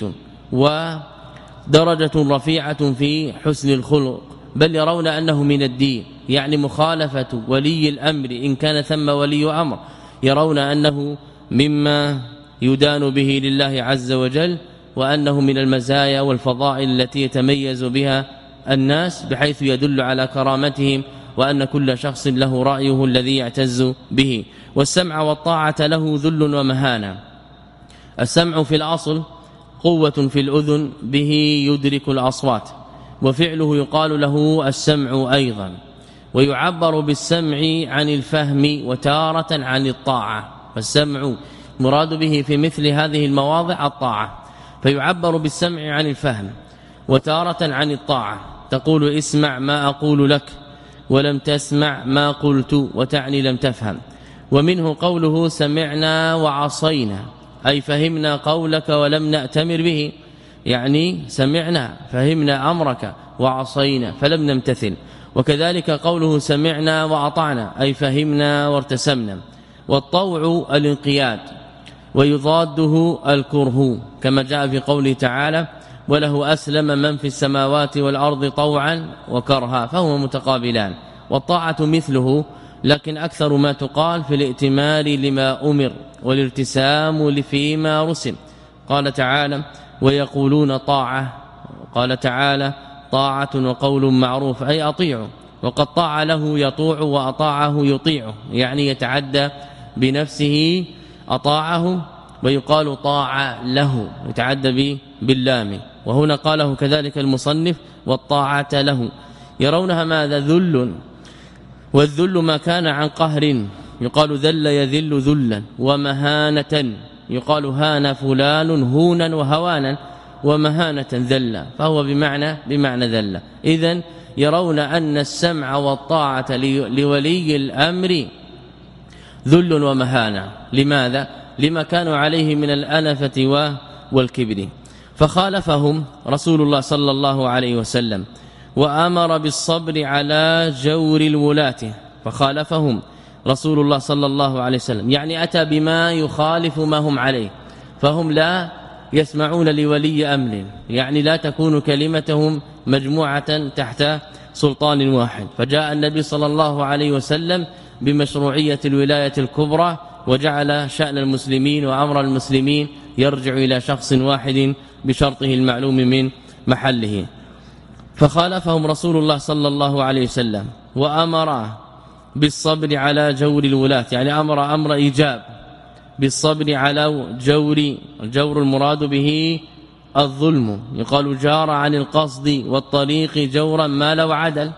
Speaker 1: ودرجة رفيعة في حسن الخلق، بل يرون أنه من الدين، يعني مخالفة ولي الأمر إن كان ثم ولي أمر يرون أنه مما يدان به لله عز وجل، وأنه من المزايا والفضائل التي يتميز بها الناس، بحيث يدل على كرامتهم، وأن كل شخص له رأيه الذي يعتز به. والسمع والطاعة له ذل ومهانة. السمع في الأصل قوة في الأذن به يدرك الأصوات، وفعله يقال له السمع أيضا، ويعبر بالسمع عن الفهم وتارة عن الطاعة. فالسمع مراد به في مثل هذه المواضع الطاعة، فيعبر بالسمع عن الفهم وتارة عن الطاعة. تقول اسمع ما أقول لك، ولم تسمع ما قلت، وتعني لم تفهم. ومنه قوله سمعنا وعصينا، أي فهمنا قولك ولم نأتمر به، يعني سمعنا فهمنا أمرك، وعصينا فلم نمتثل. وكذلك قوله سمعنا وأطعنا، أي فهمنا وارتسمنا. والطوع الانقياد، ويضاده الكره، كما جاء في قوله تعالى وله أسلم من في السماوات والأرض طوعا وكرها، فهو متقابلان. والطاعة مثله، لكن أكثر ما تقال في الائتمار لما أمر والارتسام فيما رسم. قال تعالى ويقولون طاعة، قال تعالى طاعة وقول معروف، أي أطيعوا. وقد طاع له يطوع وأطاعه يطيعه، يعني يتعدى بنفسه أطاعه، ويقال طاع له يتعدى باللام. وهنا قاله كذلك المصنف والطاعة له. يرونها ماذا؟ ذل، والذل ما كان عن قهر، يقال ذل يذل ذلا. ومهانة، يقال هان فلان هونا وهوانا، ومهانة ذل، فهو بمعنى ذل. إذن يرون أن السمع والطاعة لولي الأمر ذل ومهانة. لماذا؟ لما كانوا عليه من الأنفة والكبر. فخالفهم رسول الله صلى الله عليه وسلم وأمر بالصبر على جور الولاة. فخالفهم رسول الله صلى الله عليه وسلم، يعني أتى بما يخالف ما هم عليه، فهم لا يسمعون لولي أمر، يعني لا تكون كلمتهم مجموعة تحت سلطان واحد. فجاء النبي صلى الله عليه وسلم بمشروعية الولاية الكبرى، وجعل شأن المسلمين وأمر المسلمين يرجع إلى شخص واحد بشرطه المعلوم من محله. فخالفهم رسول الله صلى الله عليه وسلم وأمر بالصبر على جور الولاة، يعني أمر إيجاب بالصبر على جور. الجور المراد به الظلم، يقال جار عن القصد والطريق جورا ما لو عدل،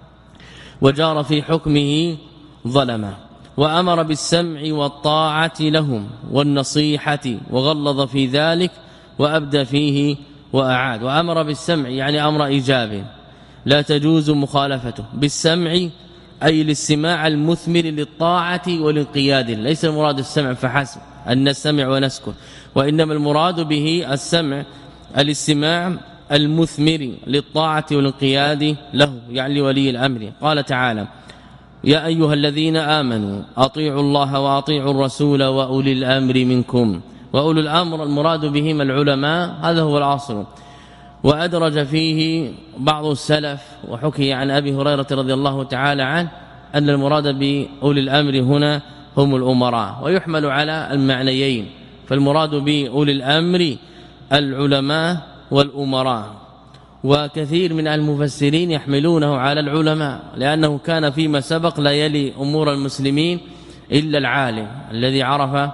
Speaker 1: وجار في حكمه ظلما. وأمر بالسمع والطاعة لهم والنصيحة، وغلظ في ذلك وأبدى فيه وأعاد. وأمر بالسمع يعني أمر إيجاب لا تجوز مخالفته. بالسمع أي الاستماع المثمر للطاعة والانقياد، ليس المراد السمع فحسب أن نستمع ونسكت، وإنما المراد به السمع الاستماع المثمر للطاعة والانقياد له، يعني ولي الأمر. قال تعالى يا أيها الذين آمنوا أطيعوا الله وأطيعوا الرسول وأولي الأمر منكم. وأولي الأمر المراد بهم العلماء، هذا هو الأصل. وأدرج فيه بعض السلف، وحكي عن أبي هريرة رضي الله تعالى عنه أن المراد بأولي الأمر هنا هم الأمراء، ويحمل على المعنيين. فالمراد بأولي الأمر العلماء والأمراء، وكثير من المفسرين يحملونه على العلماء، لأنه كان فيما سبق لا يلي أمور المسلمين إلا العالم الذي عرف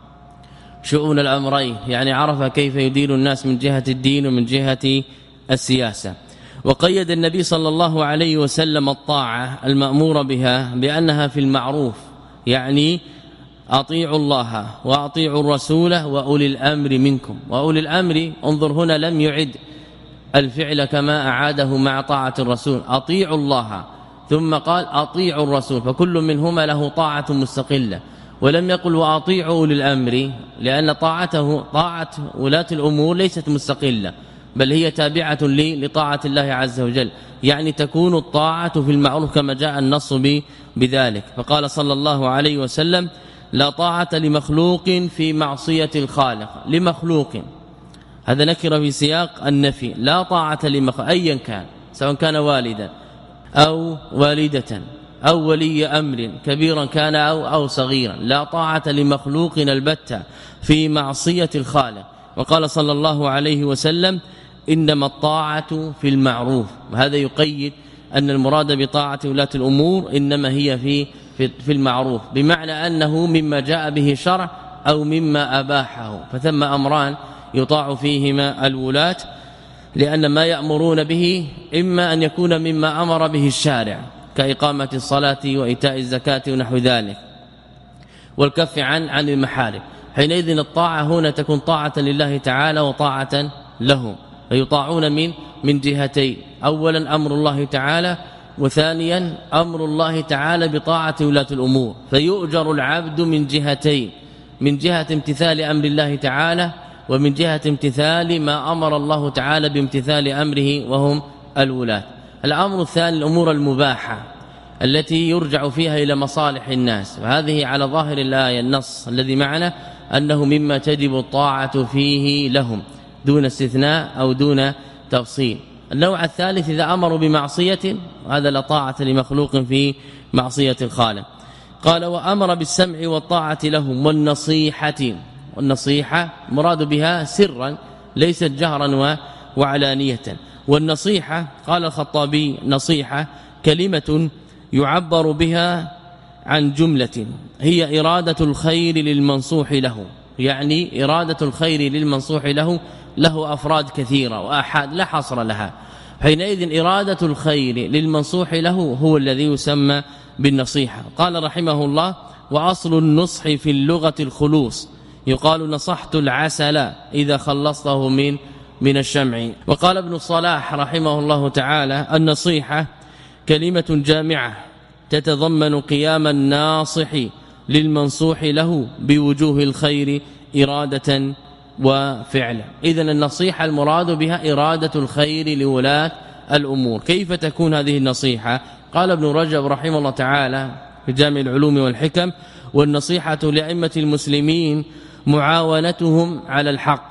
Speaker 1: شؤون الأمرين، يعني عرف كيف يدير الناس من جهة الدين ومن جهة السياسة. وقيد النبي صلى الله عليه وسلم الطاعة المأمور بها بأنها في المعروف، يعني اطيعوا الله واطيعوا الرسول واولي الامر منكم. واولي الامر انظر هنا لم يعد الفعل كما اعاده مع طاعه الرسول، اطيعوا الله ثم قال اطيعوا الرسول، فكل منهما له طاعه مستقله، ولم يقل واطيعوا اولي الامر، لان طاعه ولاة الامور ليست مستقله بل هي تابعه لطاعه الله عز وجل، يعني تكون الطاعه في المعروف كما جاء النص بذلك. فقال صلى الله عليه وسلم لا طاعة لمخلوق في معصية الخالق. لمخلوق هذا نكر في سياق النفي، لا طاعة لمخلوق ايا كان، سواء كان والدا أو والدة أو ولي أمر كبيرا كان أو صغيرا، لا طاعة لمخلوق البتة في معصية الخالق. وقال صلى الله عليه وسلم إنما الطاعة في المعروف، وهذا يقيد أن المراد بطاعة ولاة الأمور إنما هي في المعروف، بمعنى أنه مما جاء به الشرع أو مما أباحه، فثم أمران يطاع فيهما الولاة، لأن ما يأمرون به إما أن يكون مما أمر به الشارع كإقامة الصلاة وإيتاء الزكاة ونحو ذلك والكف عن المحارم، حينئذ الطاعة هنا تكون طاعة لله تعالى وطاعة له، فيطاعون من جهتين، أولا أمر الله تعالى، وثانيا أمر الله تعالى بطاعة ولاة الأمور، فيؤجر العبد من جهتين، من جهة امتثال أمر الله تعالى ومن جهة امتثال ما أمر الله تعالى بامتثال أمره وهم الولاة. الأمر الثاني الأمور المباحة التي يرجع فيها إلى مصالح الناس، وهذه على ظاهر الآية النص الذي معنا أنه مما تجب الطاعة فيه لهم دون استثناء أو دون تفصيل. النوع الثالث إذا أمروا بمعصية، وهذا لا طاعة لمخلوق في معصية الخالق. قال وأمر بالسمع والطاعة لهم والنصيحة مراد بها سرا ليست جهرا وعلانية. والنصيحة قال الخطابي نصيحة كلمة يعبر بها عن جملة هي إرادة الخير للمنصوح له، يعني إرادة الخير للمنصوح له أفراد كثيرة وأحاد لا حصر لها، حينئذ إرادة الخير للمنصوح له هو الذي يسمى بالنصيحة. قال رحمه الله وأصل النصح في اللغة الخلوص، يقال نصحت العسل إذا خلصته من الشمع. وقال ابن الصلاح رحمه الله تعالى النصيحة كلمة جامعة تتضمن قيام الناصح للمنصوح له بوجوه الخير إرادة وفعلا. إذن النصيحة المراد بها إرادة الخير لولاة الأمور. كيف تكون هذه النصيحة؟ قال ابن رجب رحمه الله تعالى في جامع العلوم والحكم والنصيحة لأئمة المسلمين معاونتهم على الحق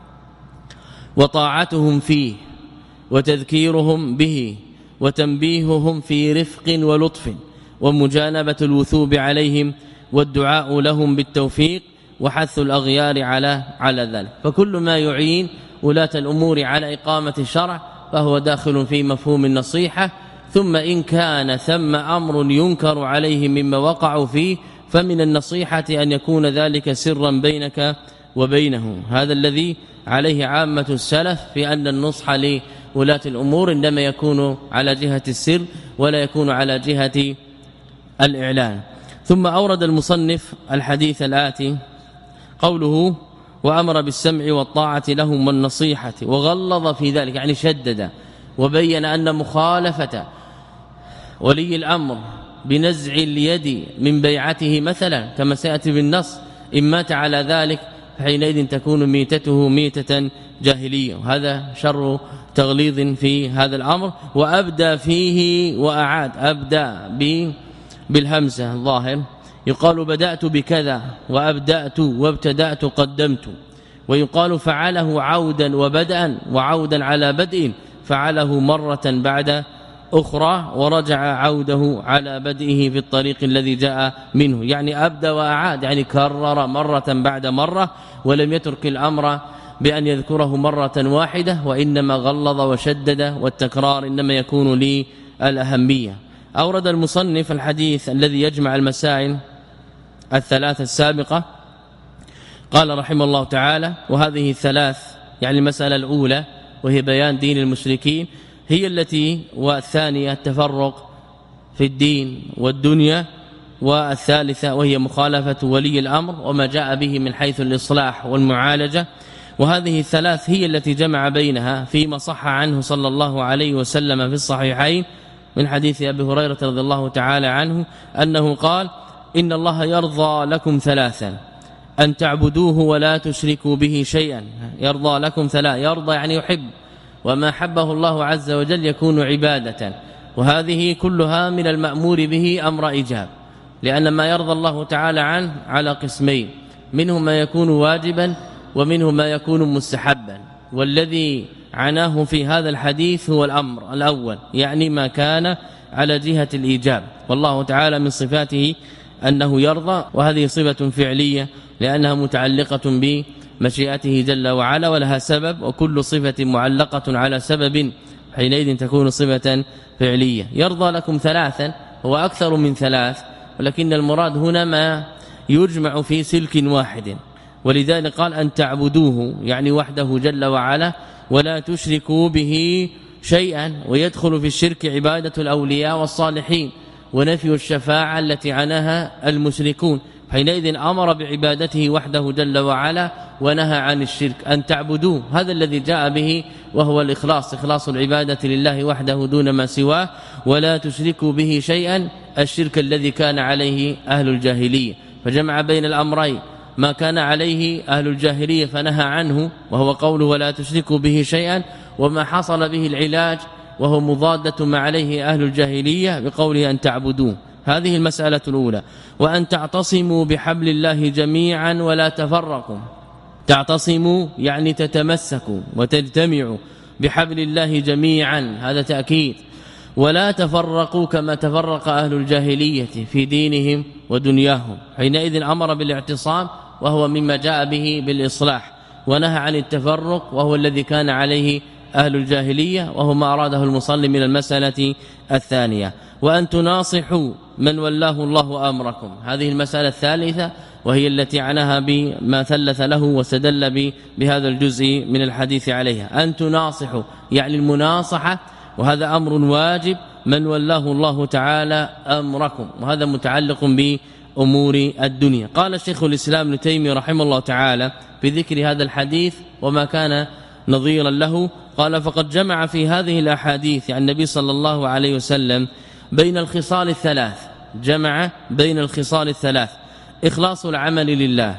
Speaker 1: وطاعتهم فيه وتذكيرهم به وتنبيههم في رفق ولطف ومجانبة الوثوب عليهم والدعاء لهم بالتوفيق وحث الأغيار على ذلك. فكل ما يعين ولاة الأمور على إقامة الشرع فهو داخل في مفهوم النصيحة. ثم إن كان ثم أمر ينكر عليهم مما وقعوا فيه فمن النصيحة أن يكون ذلك سرا بينك وبينه. هذا الذي عليه عامة السلف في أن النصح لولاة الأمور إنما يكون على جهة السر ولا يكون على جهة الإعلان. ثم أورد المصنف الحديث الآتي قوله وأمر بالسمع والطاعة لهم والنصيحة وغلظ في ذلك، يعني شدد وبين أن مخالفة ولي الأمر بنزع اليد من بيعته مثلا كما سيأتي بالنص إن مات على ذلك حينئذ تكون ميتته ميتة جاهلية، وهذا شر تغليظ في هذا الأمر. وأبدى فيه وأعاد، أبدى بالهمزة الظاهر، يقال بدأت بكذا وأبدأت وابتدأت قدمت، ويقال فعله عودا وبدءا وعودا على بدء، فعله مرة بعد أخرى ورجع عوده على بدئه في الطريق الذي جاء منه، يعني أبدأ وأعاد، يعني كرر مرة بعد مرة ولم يترك الأمر بأن يذكره مرة واحدة، وإنما غلظ وشدد، والتكرار إنما يكون للأهمية. أورد المصنف الحديث الذي يجمع المسائل الثلاث السابقة. قال رحمه الله تعالى وهذه الثلاث، يعني المسألة الأولى وهي بيان دين المشركين، هي التي، والثانية التفرق في الدين والدنيا، والثالثة وهي مخالفة ولي الأمر وما جاء به من حيث الإصلاح والمعالجة. وهذه الثلاث هي التي جمع بينها فيما صح عنه صلى الله عليه وسلم في الصحيحين من حديث أبي هريرة رضي الله تعالى عنه أنه قال: إن الله يرضى لكم ثلاثا: أن تعبدوه ولا تشركوا به شيئا. يرضى لكم ثلاث، يرضى يعني يحب، وما حبه الله عز وجل يكون عبادة، وهذه كلها من المأمور به أمر إيجاب، لأن ما يرضى الله تعالى عنه على قسمين: منه ما يكون واجبا ومنه ما يكون مستحبا، والذي عناه في هذا الحديث هو الأمر الأول، يعني ما كان على جهة الإيجاب. والله تعالى من صفاته أنه يرضى، وهذه صفة فعلية لأنها متعلقة بمشيئته جل وعلا ولها سبب، وكل صفة معلقة على سبب حينئذ تكون صفة فعلية. يرضى لكم ثلاثا، هو أكثر من ثلاث، ولكن المراد هنا ما يجمع في سلك واحد، ولذلك قال: أن تعبدوه يعني وحده جل وعلا، ولا تشركوا به شيئا. ويدخل في الشرك عبادة الأولياء والصالحين ونفي الشفاعة التي عناها المشركون، حينئذ أمر بعبادته وحده جل وعلا ونهى عن الشرك. أن تعبدوه هذا الذي جاء به، وهو الإخلاص، إخلاص العبادة لله وحده دون ما سواه، ولا تشركوا به شيئا، الشرك الذي كان عليه أهل الجاهلية. فجمع بين الأمرين: ما كان عليه أهل الجاهلية فنهى عنه وهو قوله ولا تشركوا به شيئا، وما حصل به العلاج وهو مضادة ما عليه أهل الجاهلية بقوله أن تعبدوه. هذه المسألة الأولى. وأن تعتصموا بحبل الله جميعا ولا تفرقوا. تعتصموا يعني تتمسكوا وتجتمعوا بحبل الله جميعا، هذا تأكيد. ولا تفرقوا كما تفرق أهل الجاهلية في دينهم ودنياهم، حينئذ أمر بالاعتصام وهو مما جاء به بالإصلاح، ونهى عن التفرق وهو الذي كان عليه أهل الجاهلية، وهو ما أراده المصلي من المسألة الثانية. وأن تناصحوا من ولاه الله أمركم، هذه المسألة الثالثة، وهي التي عناها بما ثلث له واستدل بهذا الجزء من الحديث عليها. أن تناصحوا يعني المناصحة، وهذا أمر واجب من ولاه الله تعالى أمركم، وهذا متعلق بأمور الدنيا. قال الشيخ الإسلام ابن تيمية رحمه الله تعالى في ذكر هذا الحديث وما كان نظيرا له، قال: فقد جمع في هذه الأحاديث عن النبي صلى الله عليه وسلم بين الخصال الثلاث، جمع بين الخصال الثلاث: إخلاص العمل لله،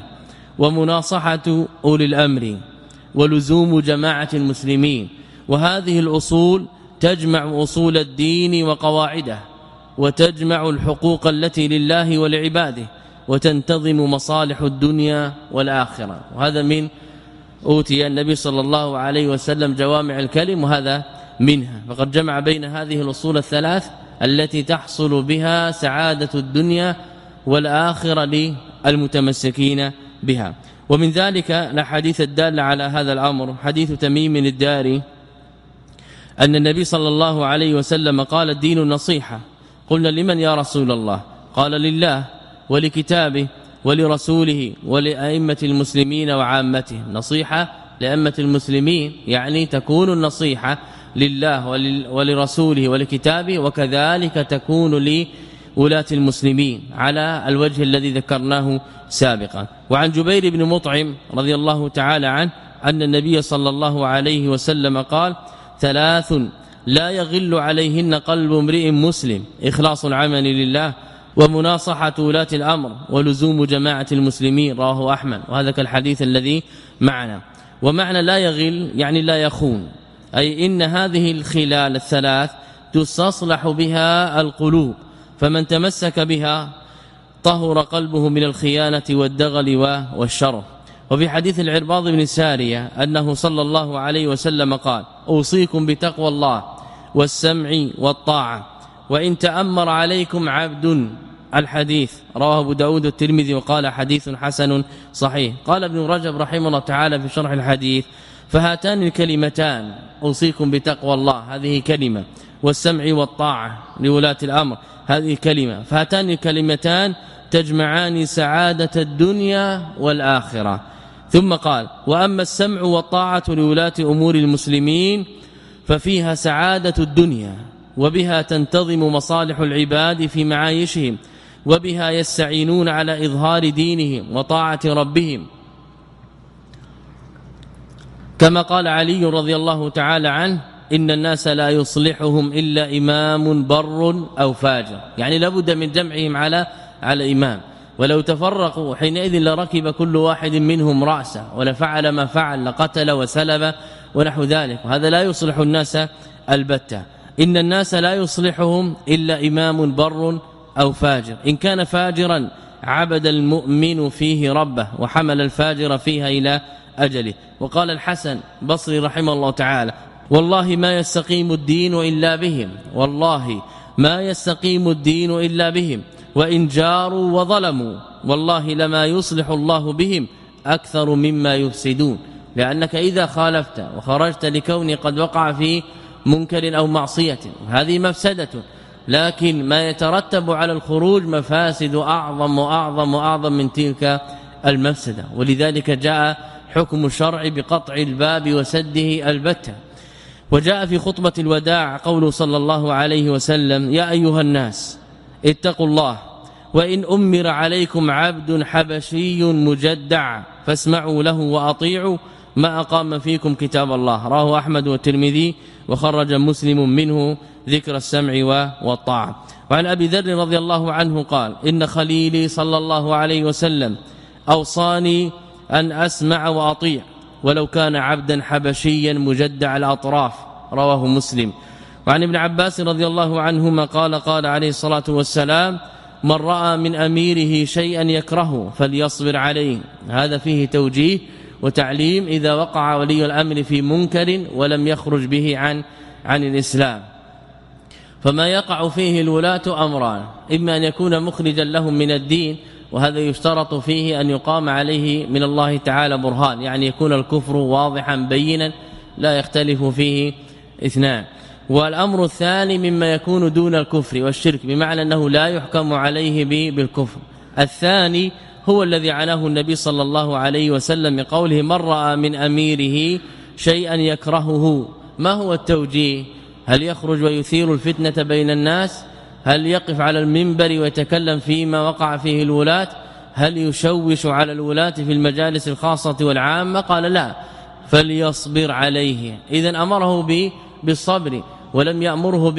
Speaker 1: ومناصحة أولي الأمر، ولزوم جماعة المسلمين. وهذه الأصول تجمع أصول الدين وقواعده، وتجمع الحقوق التي لله ولعباده، وتنتظم مصالح الدنيا والآخرة. وهذا من أوتي النبي صلى الله عليه وسلم جوامع الكلم، وهذا منها. فقد جمع بين هذه الأصول الثلاث التي تحصل بها سعادة الدنيا والآخرة للمتمسكين بها. ومن ذلك الحديث الدال على هذا الأمر حديث تميم الداري أن النبي صلى الله عليه وسلم قال: الدين النصيحة. قلنا: لمن يا رسول الله؟ قال: لله ولكتابه ولرسوله ولأئمة المسلمين وعامته. نصيحة لأئمة المسلمين يعني تكون النصيحة لله ولرسوله ولكتابه، وكذلك تكون لولاة المسلمين على الوجه الذي ذكرناه سابقا. وعن جبير بن مطعم رضي الله تعالى عنه أن النبي صلى الله عليه وسلم قال: ثلاث لا يغل عليهن قلب امرئ مسلم: إخلاص العمل لله، ومناصحة ولاة الأمر، ولزوم جماعة المسلمين. رواه أحمد. وهذا كالحديث الذي معنا. ومعنى لا يغل يعني لا يخون، أي إن هذه الخلال الثلاث تستصلح بها القلوب، فمن تمسك بها طهر قلبه من الخيانة والدغل والشر. وفي حديث العرباض بن سارية أنه صلى الله عليه وسلم قال: أوصيكم بتقوى الله والسمع والطاعة وإن تأمر عليكم عبد. الحديث رواه أبو داود والترمذي وقال: حديث حسن صحيح. قال ابن رجب رحمه الله تعالى في شرح الحديث: فهاتان الكلمتان أوصيكم بتقوى الله، هذه كلمة، والسمع والطاعة لولاة الأمر، هذه كلمة، فهاتان الكلمتان تجمعان سعادة الدنيا والآخرة. ثم قال: وأما السمع والطاعة لولاة أمور المسلمين ففيها سعادة الدنيا وبها تنتظم مصالح العباد في معايشهم وبها يستعينون على إظهار دينهم وطاعة ربهم، كما قال علي رضي الله تعالى عنه: إن الناس لا يصلحهم إلا إمام بر أو فاجر. يعني لابد من جمعهم على إمام، ولو تفرقوا حينئذ لركب كل واحد منهم رأسه ولفعل ما فعل، لقتل وسلب ونحو ذلك، وهذا لا يصلح الناس البتة. إن الناس لا يصلحهم إلا إمام بر أو فاجر، إن كان فاجرا عبد المؤمن فيه ربه وحمل الفاجر فيها إلى أجله. وقال الحسن البصري رحمه الله تعالى: والله ما يستقيم الدين إلا بهم، والله ما يستقيم الدين إلا بهم، وإن جاروا وظلموا والله لما يصلح الله بهم أكثر مما يفسدون. لأنك إذا خالفت وخرجت لكون قد وقع في منكر أو معصية هذه مفسدة، لكن ما يترتب على الخروج مفاسد أعظم وأعظم وأعظم من تلك المفسدة. ولذلك جاء حكم الشرع بقطع الباب وسده البتة. وجاء في خطبة الوداع قوله صلى الله عليه وسلم: يا أيها الناس اتقوا الله، وإن أمر عليكم عبد حبشي مجدع فاسمعوا له وأطيعوا ما أقام فيكم كتاب الله. رواه أحمد والترمذي وخرج مسلم منه ذكر السمع والطاعة. وعن أبي ذر رضي الله عنه قال: إن خليلي صلى الله عليه وسلم أوصاني أن أسمع وأطيع ولو كان عبدا حبشيا مجدع الأطراف. رواه مسلم. وعن ابن عباس رضي الله عنهما قال: قال عليه الصلاة والسلام: من رأى من أميره شيئا يكرهه فليصبر عليه. هذا فيه توجيه وتعليم إذا وقع ولي الأمر في منكر ولم يخرج به عن الإسلام. فما يقع فيه الولاة أمران: إما أن يكون مخرجا لهم من الدين، وهذا يشترط فيه أن يقام عليه من الله تعالى برهان، يعني يكون الكفر واضحا بينا لا يختلف فيه اثنان. والأمر الثاني مما يكون دون الكفر والشرك، بمعنى أنه لا يحكم عليه بالكفر. الثاني هو الذي عناه النبي صلى الله عليه وسلم بقوله: من رأى من أميره شيئا يكرهه. ما هو التوجيه؟ هل يخرج ويثير الفتنة بين الناس؟ هل يقف على المنبر ويتكلم فيما وقع فيه الولاة؟ هل يشوش على الولاة في المجالس الخاصة والعامة؟ قال: لا، فليصبر عليه. إذن أمره بالصبر، ولم يأمره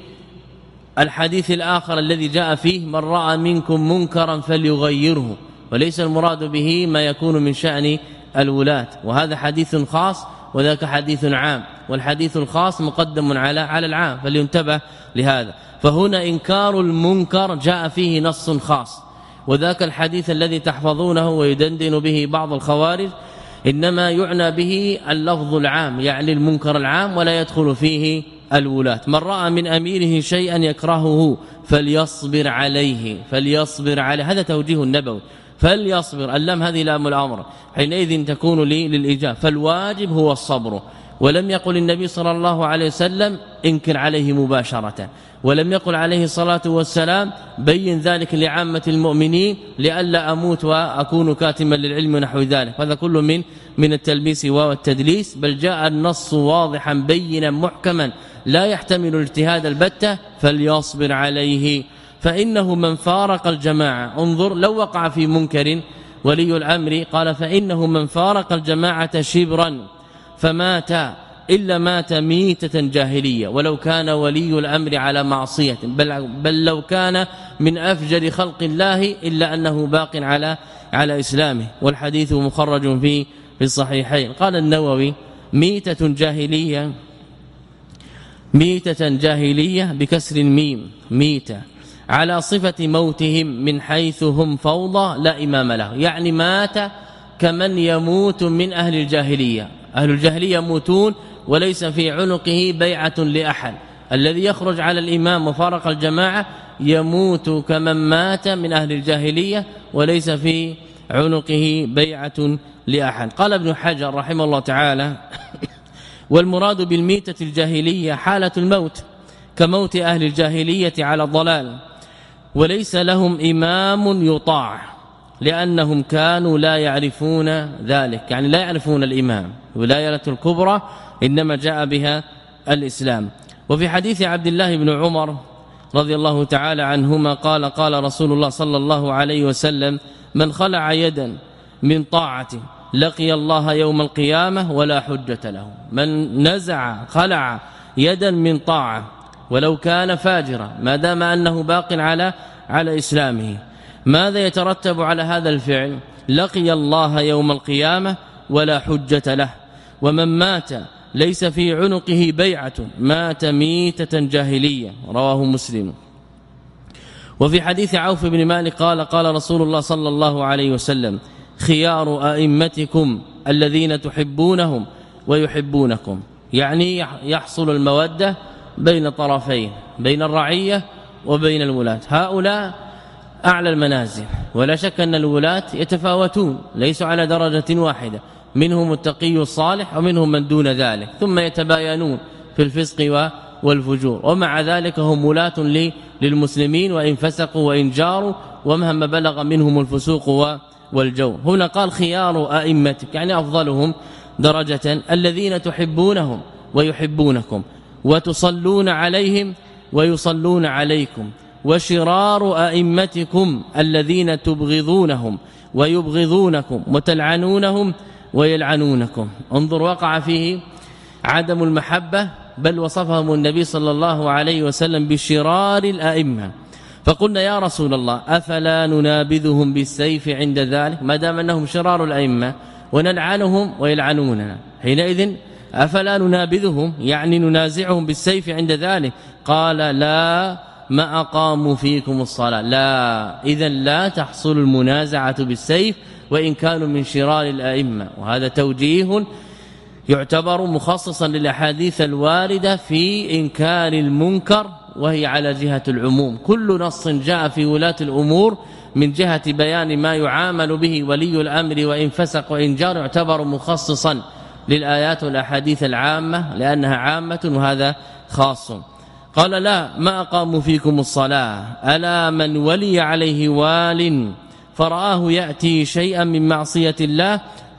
Speaker 1: بالحديث الآخر الذي جاء فيه: من رأى منكم منكرا فليغيره، وليس المراد به ما يكون من شأن الولاة. وهذا حديث خاص وذاك حديث عام، والحديث الخاص مقدم على العام، فلينتبه لهذا. فهنا إنكار المنكر جاء فيه نص خاص، وذاك الحديث الذي تحفظونه ويدندن به بعض الخوارج إنما يعنى به اللفظ العام، يعني المنكر العام، ولا يدخل فيه الولاة. من رأى من أميره شيئا يكرهه فليصبر عليه، فليصبر عليه، هذا توجيه النبوي. فليصبر، اللام هذه لام الأمر، حينئذ تكون للإجابة، فالواجب هو الصبر. ولم يقل النبي صلى الله عليه وسلم انكر عليه مباشرة، ولم يقل عليه الصلاة والسلام بين ذلك لعامة المؤمنين لئلا أموت وأكون كاتما للعلم ونحو ذلك. هذا كله من التلبيس والتدليس، بل جاء النص واضحا بينا محكما لا يحتمل الاجتهاد البتة: فليصبر عليه فإنه من فارق الجماعة. انظر، لو وقع في منكر ولي الأمر قال: فإنه من فارق الجماعة شبرا فمات إلا مات ميتة جاهلية، ولو كان ولي الأمر على معصية، بل لو كان من أفجر خلق الله إلا أنه باق على إسلامه. والحديث مخرج في الصحيحين. قال النووي: ميتة جاهلية بكسر الميم، ميتة على صفة موتهم من حيث هم فوضى لا إمام له، يعني مات كمن يموت من أهل الجاهلية. أهل الجاهلية يموتون وليس في عنقه بيعة لأحد، الذي يخرج على الإمام وفارق الجماعة يموت كمن مات من أهل الجاهلية وليس في عنقه بيعة لأحد. قال ابن حجر رحمه الله تعالى: والمراد بالميتة الجاهلية حالة الموت كموت أهل الجاهلية على الضلال، وليس لهم إمام يطاع لأنهم كانوا لا يعرفون ذلك، يعني لا يعرفون الإمام. ولاية الكبرى إنما جاء بها الإسلام. وفي حديث عبد الله بن عمر رضي الله تعالى عنهما قال قال رسول الله صلى الله عليه وسلم: من خلع يدا من طاعة لقي الله يوم القيامة ولا حجة له. من نزع خلع يدا من طاعة ولو كان فاجرا ما دام أنه باق على إسلامه، ماذا يترتب على هذا الفعل؟ لقي الله يوم القيامة ولا حجة له. ومن مات ليس في عنقه بيعة مات ميتة جاهلية، رواه مسلم. وفي حديث عوف بن مالك قال قال رسول الله صلى الله عليه وسلم: خيار أئمتكم الذين تحبونهم ويحبونكم، يعني يحصل المودة بين طرفين، بين الرعية وبين الولاة. هؤلاء أعلى المنازل، ولا شك أن الولاة يتفاوتون، ليسوا على درجة واحدة، منهم التقي الصالح ومنهم من دون ذلك، ثم يتباينون في الفسق والفجور، ومع ذلك هم ولاة للمسلمين وإن فسقوا وإن جاروا ومهما بلغ منهم الفسوق والجور. هنا قال خيار أئمتك، يعني أفضلهم درجة الذين تحبونهم ويحبونكم وتصلون عليهم ويصلون عليكم، وشرار أئمتكم الذين تبغضونهم ويبغضونكم وتلعنونهم ويلعنونكم. انظر، وقع فيه عدم المحبة، بل وصفهم النبي صلى الله عليه وسلم بشرار الأئمة. فقلنا يا رسول الله أفلا ننابذهم بالسيف عند ذلك ما دام أنهم شرار الأئمة ونلعنهم ويلعنوننا؟ حينئذ أفلا ننابذهم يعني ننازعهم بالسيف عند ذلك؟ قال لا، ما أقاموا فيكم الصلاة. لا، إذن لا تحصل المنازعة بالسيف وإن كانوا من شرار الأئمة. وهذا توجيه يعتبر مخصصا للأحاديث الواردة في إنكار المنكر، وهي على جهة العموم. كل نص جاء في ولاة الأمور من جهة بيان ما يعامل به ولي الأمر وإن فسق وإن جار يعتبر مخصصا للآيات والأحاديث العامة، لأنها عامة وهذا خاص. قال لا، ما أقاموا فيكم الصلاة. ألا من ولي عليه وال فرآه يأتي شيئا من معصية الله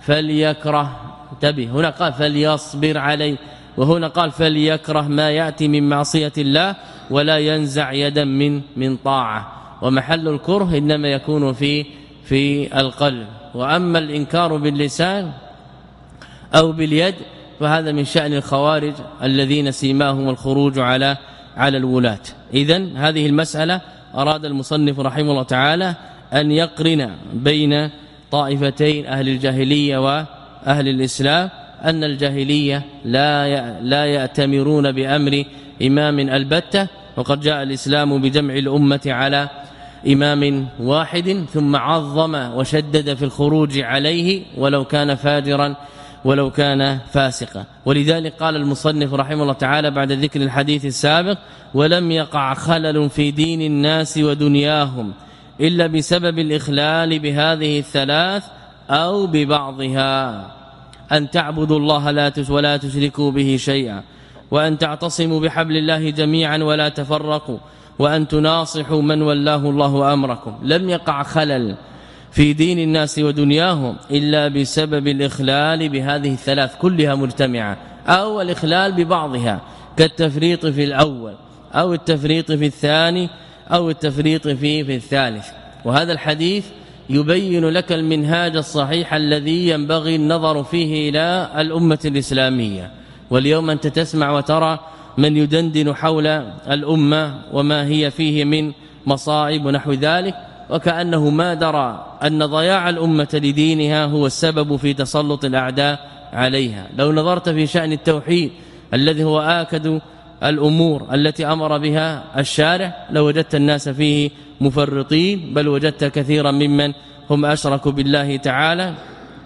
Speaker 1: فليكره، انتبه، هنا قال فليصبر عليه، وهنا قال فليكره ما يأتي من معصية الله ولا ينزع يدا من طاعة. ومحل الكره إنما يكون في القلب، وأما الإنكار باللسان أو باليد فهذا من شأن الخوارج الذين سيماهم الخروج على الولاة. إذن هذه المسألة أراد المصنف رحمه الله تعالى أن يقرن بين طائفتين أهل الجاهلية وأهل الإسلام، أن الجاهلية لا يأتمرون بأمر إمام البتة، وقد جاء الإسلام بجمع الأمة على إمام واحد، ثم عظم وشدد في الخروج عليه ولو كان فاجرا ولو كان فاسقا. ولذلك قال المصنف رحمه الله تعالى بعد ذكر الحديث السابق: ولم يقع خلل في دين الناس ودنياهم إلا بسبب الإخلال بهذه الثلاث أو ببعضها: أن تعبدوا الله ولا تشركوا به شيئا، وأن تعتصموا بحبل الله جميعا ولا تفرقوا، وأن تناصحوا من ولاه الله أمركم. لم يقع خلل في دين الناس ودنياهم إلا بسبب الإخلال بهذه الثلاث كلها مجتمعة، أو الإخلال ببعضها كالتفريط في الأول أو التفريط في الثاني أو التفريط في الثالث. وهذا الحديث يبين لك المنهاج الصحيح الذي ينبغي النظر فيه إلى الأمة الإسلامية. واليوم أنت تسمع وترى من يدندن حول الأمة وما هي فيه من مصائب ونحو ذلك، وكأنه ما درى أن ضياع الأمة لدينها هو السبب في تسلط الأعداء عليها. لو نظرت في شأن التوحيد الذي هو آكد الأمور التي أمر بها الشارع لوجدت الناس فيه مفرطين، بل وجدت كثيرا ممن هم أشركوا بالله تعالى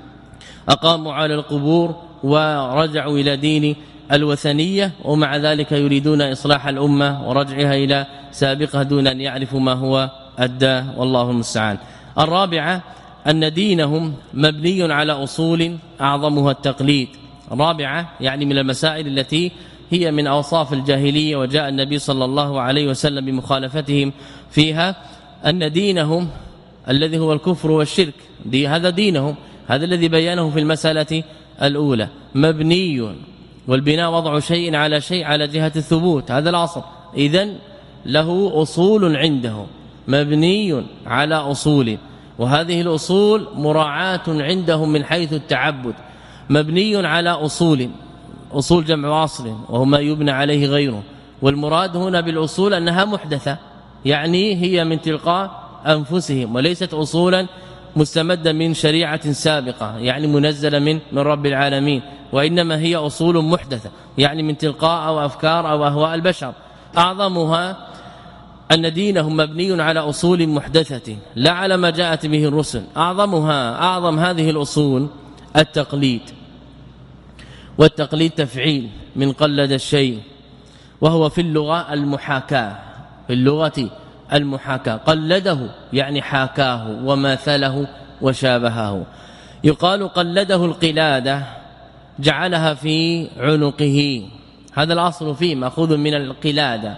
Speaker 1: أقاموا على القبور ورجعوا إلى دين الوثنية، ومع ذلك يريدون إصلاح الأمة ورجعها إلى سابقها دون أن يعرفوا ما هو أدى، والله المستعان. الرابعة أن دينهم مبني على أصول أعظمها التقليد. الرابعة يعني من المسائل التي هي من أوصاف الجاهلية وجاء النبي صلى الله عليه وسلم بمخالفتهم فيها، أن دينهم الذي هو الكفر والشرك، هذا دينهم، هذا الذي بيانه في المسألة الأولى، مبني والبناء وضع شيء على شيء على جهة الثبوت، هذا الأصل. إذن له أصول عنده مبني على أصول، وهذه الأصول مراعاة عندهم من حيث التعبد، مبني على أصول جمع أصل وهو ما يبنى عليه غيره. والمراد هنا بالأصول أنها محدثة، يعني هي من تلقاء أنفسهم وليست أصولا مستمدة من شريعة سابقة يعني منزلة من رب العالمين، وإنما هي أصول محدثة يعني من تلقاء أو أفكار أو أهواء البشر. أعظمها أن دينهم مبني على أصول محدثة لا على ما جاءت به الرسل. أعظم هذه الأصول التقليد، والتقليد تفعيل من قلد الشيء، وهو في اللغة المحاكاة، في اللغة المحاكاة، قلده يعني حاكاه وماثله وشابهه. يقال قلده القلادة، جعلها في عنقه، هذا الأصل فيه مأخوذ من القلادة.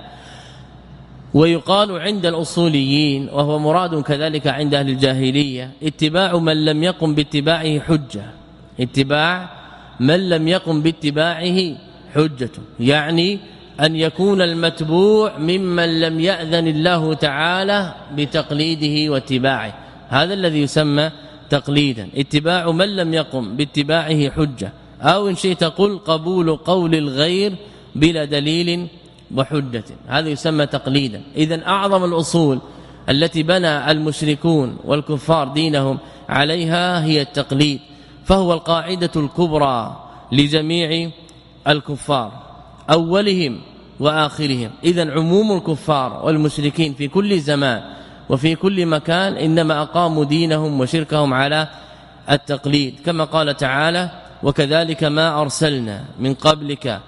Speaker 1: ويقال عند الأصوليين وهو مراد كذلك عند أهل الجاهلية اتباع من لم يقم باتباعه حجة، اتباع من لم يقم باتباعه حجة، يعني أن يكون المتبوع ممن لم يأذن الله تعالى بتقليده واتباعه، هذا الذي يسمى تقليدا، اتباع من لم يقم باتباعه حجة، أو إن شئت قل قبول قول الغير بلا دليل وحجة، هذا يسمى تقليدا. إذن أعظم الأصول التي بنى المشركون والكفار دينهم عليها هي التقليد، فهو القاعدة الكبرى لجميع الكفار أولهم وآخرهم. إذن عموم الكفار والمشركين في كل زمان وفي كل مكان إنما أقاموا دينهم وشركهم على التقليد، كما قال تعالى: وكذلك ما أرسلنا من قبلك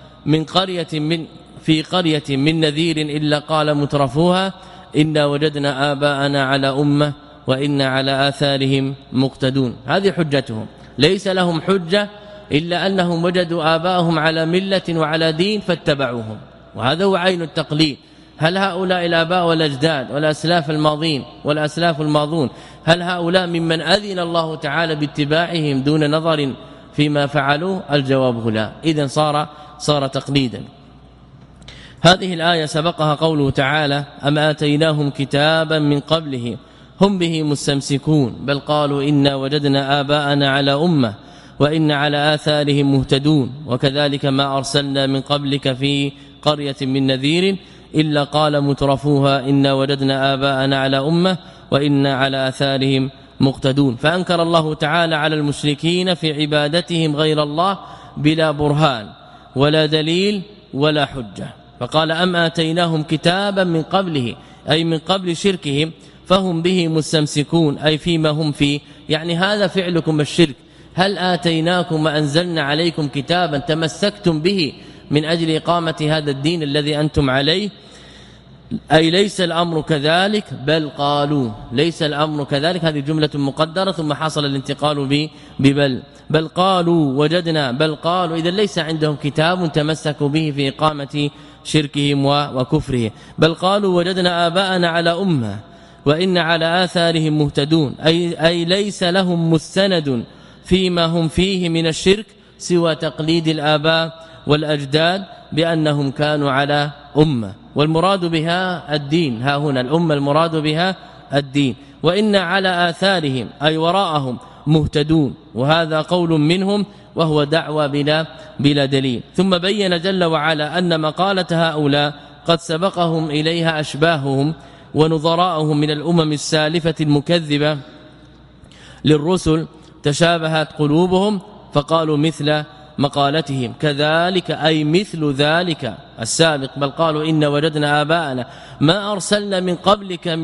Speaker 1: في قرية من نذير إلا قال مترفوها إنا وجدنا آباءنا على أمة وإنا على آثارهم مقتدون. هذه حجتهم، ليس لهم حجة إلا أنهم وجدوا آباءهم على ملة وعلى دين فاتبعوهم، وهذا هو عين التقليد. هل هؤلاء الآباء والأجداد والأسلاف الماضين والأسلاف الماضون هل هؤلاء ممن أذن الله تعالى باتباعهم دون نظر فيما فعلوا؟ الجواب لا. إذن صار تقليدا. هذه الآية سبقها قوله تعالى: أم آتيناهم كتابا من قبله هم به مستمسكون بل قالوا إنا وجدنا آباءنا على أمة وإنا على آثارهم مهتدون وكذلك ما أرسلنا من قبلك في قرية من نذير إلا قال مترفوها إنا وجدنا آباءنا على أمة وإنا على آثارهم مقتدون. فأنكر الله تعالى على المشركين في عبادتهم غير الله بلا برهان ولا دليل ولا حجة، فقال: أم آتيناهم كتابا من قبله، أي من قبل شركهم، فهم به مستمسكون، أي فيما هم فيه، يعني هذا فعلكم الشرك. هل آتيناكم وأنزلنا عليكم كتابا تمسكتم به من أجل إقامة هذا الدين الذي أنتم عليه؟ أي ليس الأمر كذلك بل قالوا، ليس الأمر كذلك، هذه جملة مقدرة ثم حصل الانتقال بل قالوا وجدنا، بل قالوا إذا ليس عندهم كتاب تمسكوا به في إقامة شركهم وكفرهم، بل قالوا وجدنا آباءنا على أمة وإن على آثارهم مهتدون، أي ليس لهم مستند فيما هم فيه من الشرك سوى تقليد الآباء والأجداد بأنهم كانوا على أمة، والمراد بها الدين. ها هنا الأمة المراد بها الدين. وإن على آثارهم أي وراءهم مهتدون، وهذا قول منهم وهو دعوى بلا دليل. ثم بين جل وعلا أن مقالة هؤلاء قد سبقهم إليها أشباههم ونظراءهم من الأمم السالفة المكذبة للرسل، تشابهت قلوبهم فقالوا مثل مقالتهم، كذلك أي مثل ذلك السابق، بل قالوا إن وجدنا آباءنا ما أرسلنا من قبلك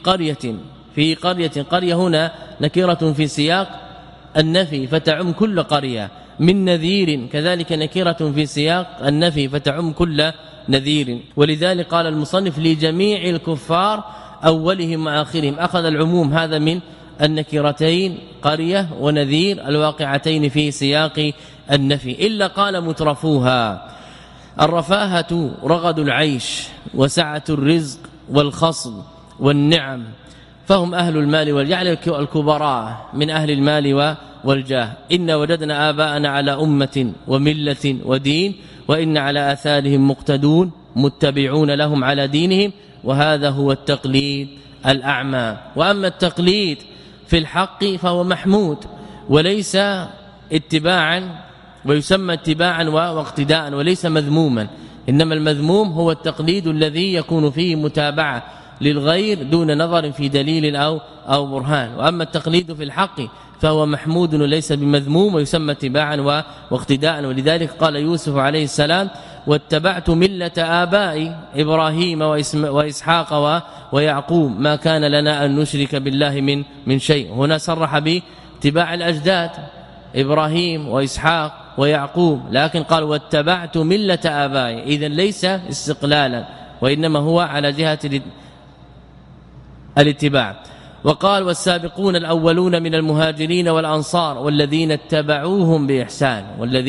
Speaker 1: في قرية هنا نكرة في سياق النفي فتعم كل قرية، من نذير كذلك نكرة في سياق النفي فتعم كل نذير. ولذلك قال المصنف لجميع الكفار أولهم وآخرهم، أخذ العموم هذا من النكرتين قرية ونذير الواقعتين في سياق النفي. إلا قال مترفوها، الرفاهة رغد العيش وسعة الرزق والخصب والنعم، فهم أهل المال والجعل الكبراء من أهل المال والجاه. إن وجدنا آباءنا على أمة وملة ودين وإن على آثارهم مقتدون متبعون لهم على دينهم، وهذا هو التقليد الأعمى. وأما التقليد في الحق فهو محمود وليس اتباعا، ويسمى اتباعا واقتداء وليس مذموما، إنما المذموم هو التقليد الذي يكون فيه متابعة للغير دون نظر في دليل أو برهان. وأما التقليد في الحق فهو محمود وليس بمذموم ويسمى اتباعا واقتداء. ولذلك قال يوسف عليه السلام: واتبعت ملة آبائي إبراهيم وإسحاق ويعقوب ما كان لنا أن نشرك بالله من شيء. هنا صرح باتباع الأجداد إبراهيم وإسحاق ويعقوب، لكن قال واتبعت ملة آبائي، إذن ليس استقلالا وإنما هو على جهة الاتباع. وقال والسابقون الأولون من المهاجرين والأنصار والذين اتبعوهم بإحسان.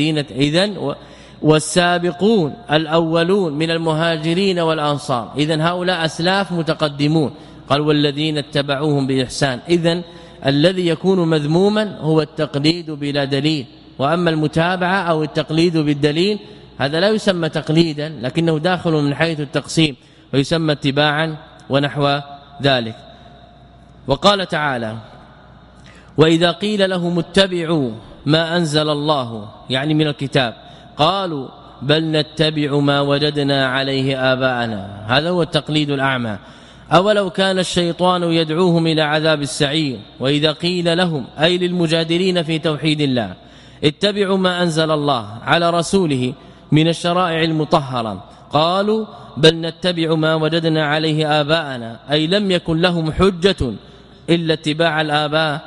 Speaker 1: والسابقون الأولون من المهاجرين والأنصار، إذن هؤلاء أسلاف متقدمون. قال والذين اتبعوهم بإحسان. إذن الذي يكون مذموما هو التقليد بلا دليل، وأما المتابعة أو التقليد بالدليل هذا لا يسمى تقليدا، لكنه داخل من حيث التقسيم ويسمى اتباعا ونحو ذلك. وقال تعالى: وإذا قيل لهم اتبعوا ما أنزل الله، يعني من الكتاب، قالوا بل نتبع ما وجدنا عليه آباءنا. هذا هو التقليد الأعمى. أولو كان الشيطان يدعوهم إلى عذاب السعير. وإذا قيل لهم أي للمجادلين في توحيد الله اتبعوا ما أنزل الله على رسوله من الشرائع المطهرة، قالوا بل نتبع ما وجدنا عليه آباءنا، أي لم يكن لهم حجة إلا اتباع الآباء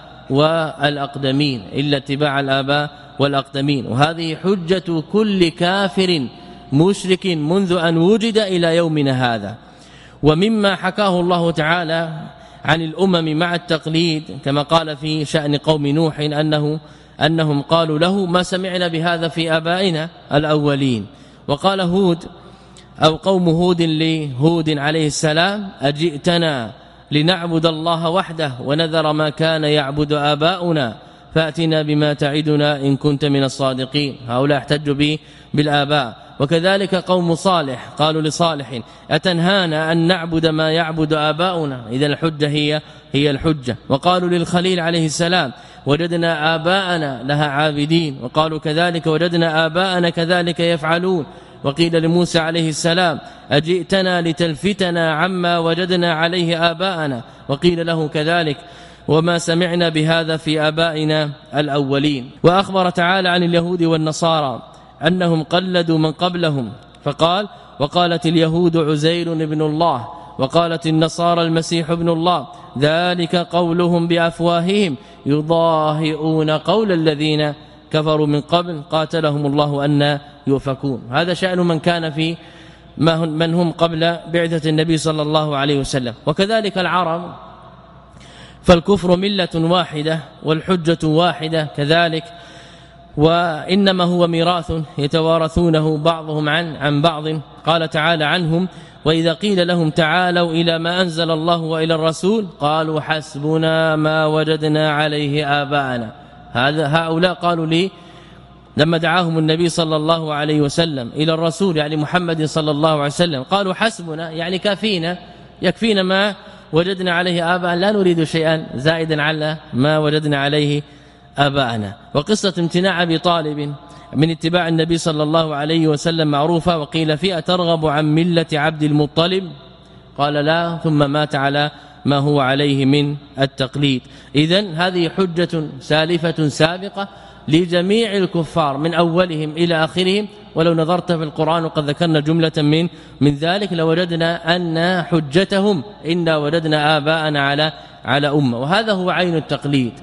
Speaker 1: والأقدمين. وهذه حجة كل كافر مشرك منذ أن وجد إلى يومنا هذا. ومما حكاه الله تعالى عن الأمم مع التقليد كما قال في شأن قوم نوح أنهم قالوا له ما سمعنا بهذا في آبائنا الأولين. وقال هود أو قوم هود لهود عليه السلام: أجئتنا لنعبد الله وحده ونذر ما كان يعبد آباؤنا فأتنا بما تعدنا إن كنت من الصادقين. هؤلاء احتجوا بالآباء. وكذلك قوم صالح قالوا لصالح: أتنهانا أن نعبد ما يعبد آباؤنا، إذا الحجة هي الحجة. وقالوا للخليل عليه السلام: وجدنا آباءنا لها عابدين. وقالوا كذلك: وجدنا آباءنا كذلك يفعلون. وقيل لموسى عليه السلام: أجئتنا لتلفتنا عما وجدنا عليه آباءنا. وقيل له كذلك: وما سمعنا بهذا في آبائنا الأولين. وأخبر تعالى عن اليهود والنصارى أنهم قلدوا من قبلهم، فقال: وقالت اليهود عزير ابن الله وقالت النصارى المسيح ابن الله، ذلك قولهم بأفواههم يضاهئون قول الذين كفروا من قبل قاتلهم الله أن يؤفكون. هذا شأن من كان في من هم قبل بعثة النبي صلى الله عليه وسلم. وكذلك العرب، فالكفر ملة واحدة والحجة واحدة كذلك، وإنما هو ميراث يتوارثونه بعضهم عن بعض. قال تعالى عنهم: وإذا قيل لهم تعالوا إلى ما أنزل الله وإلى الرسول قالوا حسبنا ما وجدنا عليه آباءنا. هؤلاء قالوا لي لما دعاهم النبي صلى الله عليه وسلم إلى الرسول يعني محمد صلى الله عليه وسلم، قالوا حسبنا يعني كافينا يكفينا ما وجدنا عليه آباءنا، لا نريد شيئا زائدا على ما وجدنا عليه آباءنا. وقصة امتناع أبي طالب من اتباع النبي صلى الله عليه وسلم معروفة. وقيل فيها: ترغب عن ملة عبد المطلب؟ قال لا، ثم مات على ما هو عليه من التقليد. إذن هذه حجة سالفة سابقة لجميع الكفار من أولهم إلى آخرهم. ولو نظرت في القرآن وقد ذكرنا جملة من ذلك لوجدنا أن حجتهم إنا وجدنا آباءنا على أمة. وهذا هو عين التقليد،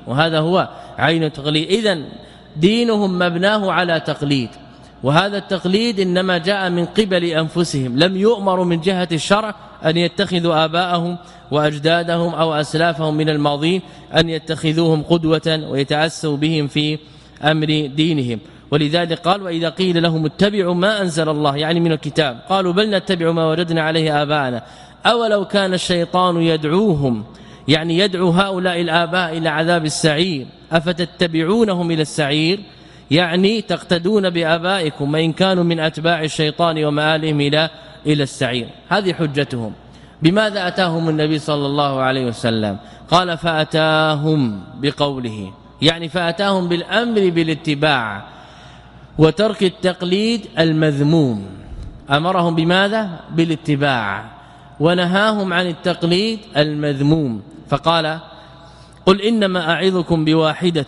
Speaker 1: إذن دينهم مبناه على تقليد، وهذا التقليد إنما جاء من قبل أنفسهم، لم يؤمروا من جهة الشرع أن يتخذوا آباءهم وأجدادهم أو أسلافهم من الماضين أن يتخذوهم قدوة ويتأسوا بهم في أمر دينهم. ولذلك قال: وإذا قيل لهم اتبعوا ما أنزل الله يعني من الكتاب قالوا بل نتبع ما وجدنا عليه آباءنا أولو كان الشيطان يدعوهم يعني يدعو هؤلاء الآباء إلى عذاب السعير أفتتبعونهم إلى السعير يعني تقتدون بآبائكم وإن كانوا من أتباع الشيطان ومآلهم إلى السعير. هذه حجتهم. بماذا أتاهم النبي صلى الله عليه وسلم؟ قال فأتاهم بقوله، يعني فأتاهم بالأمر بالاتباع وترك التقليد المذموم. أمرهم بماذا؟ بالاتباع، ونهاهم عن التقليد المذموم. فقال قل إنما أعظكم بواحدة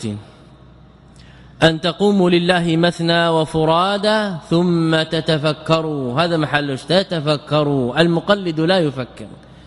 Speaker 1: أن تقوموا لله مثنى وفرادا ثم تتفكروا. هذا محل تتفكروا. المقلد لا يفكر،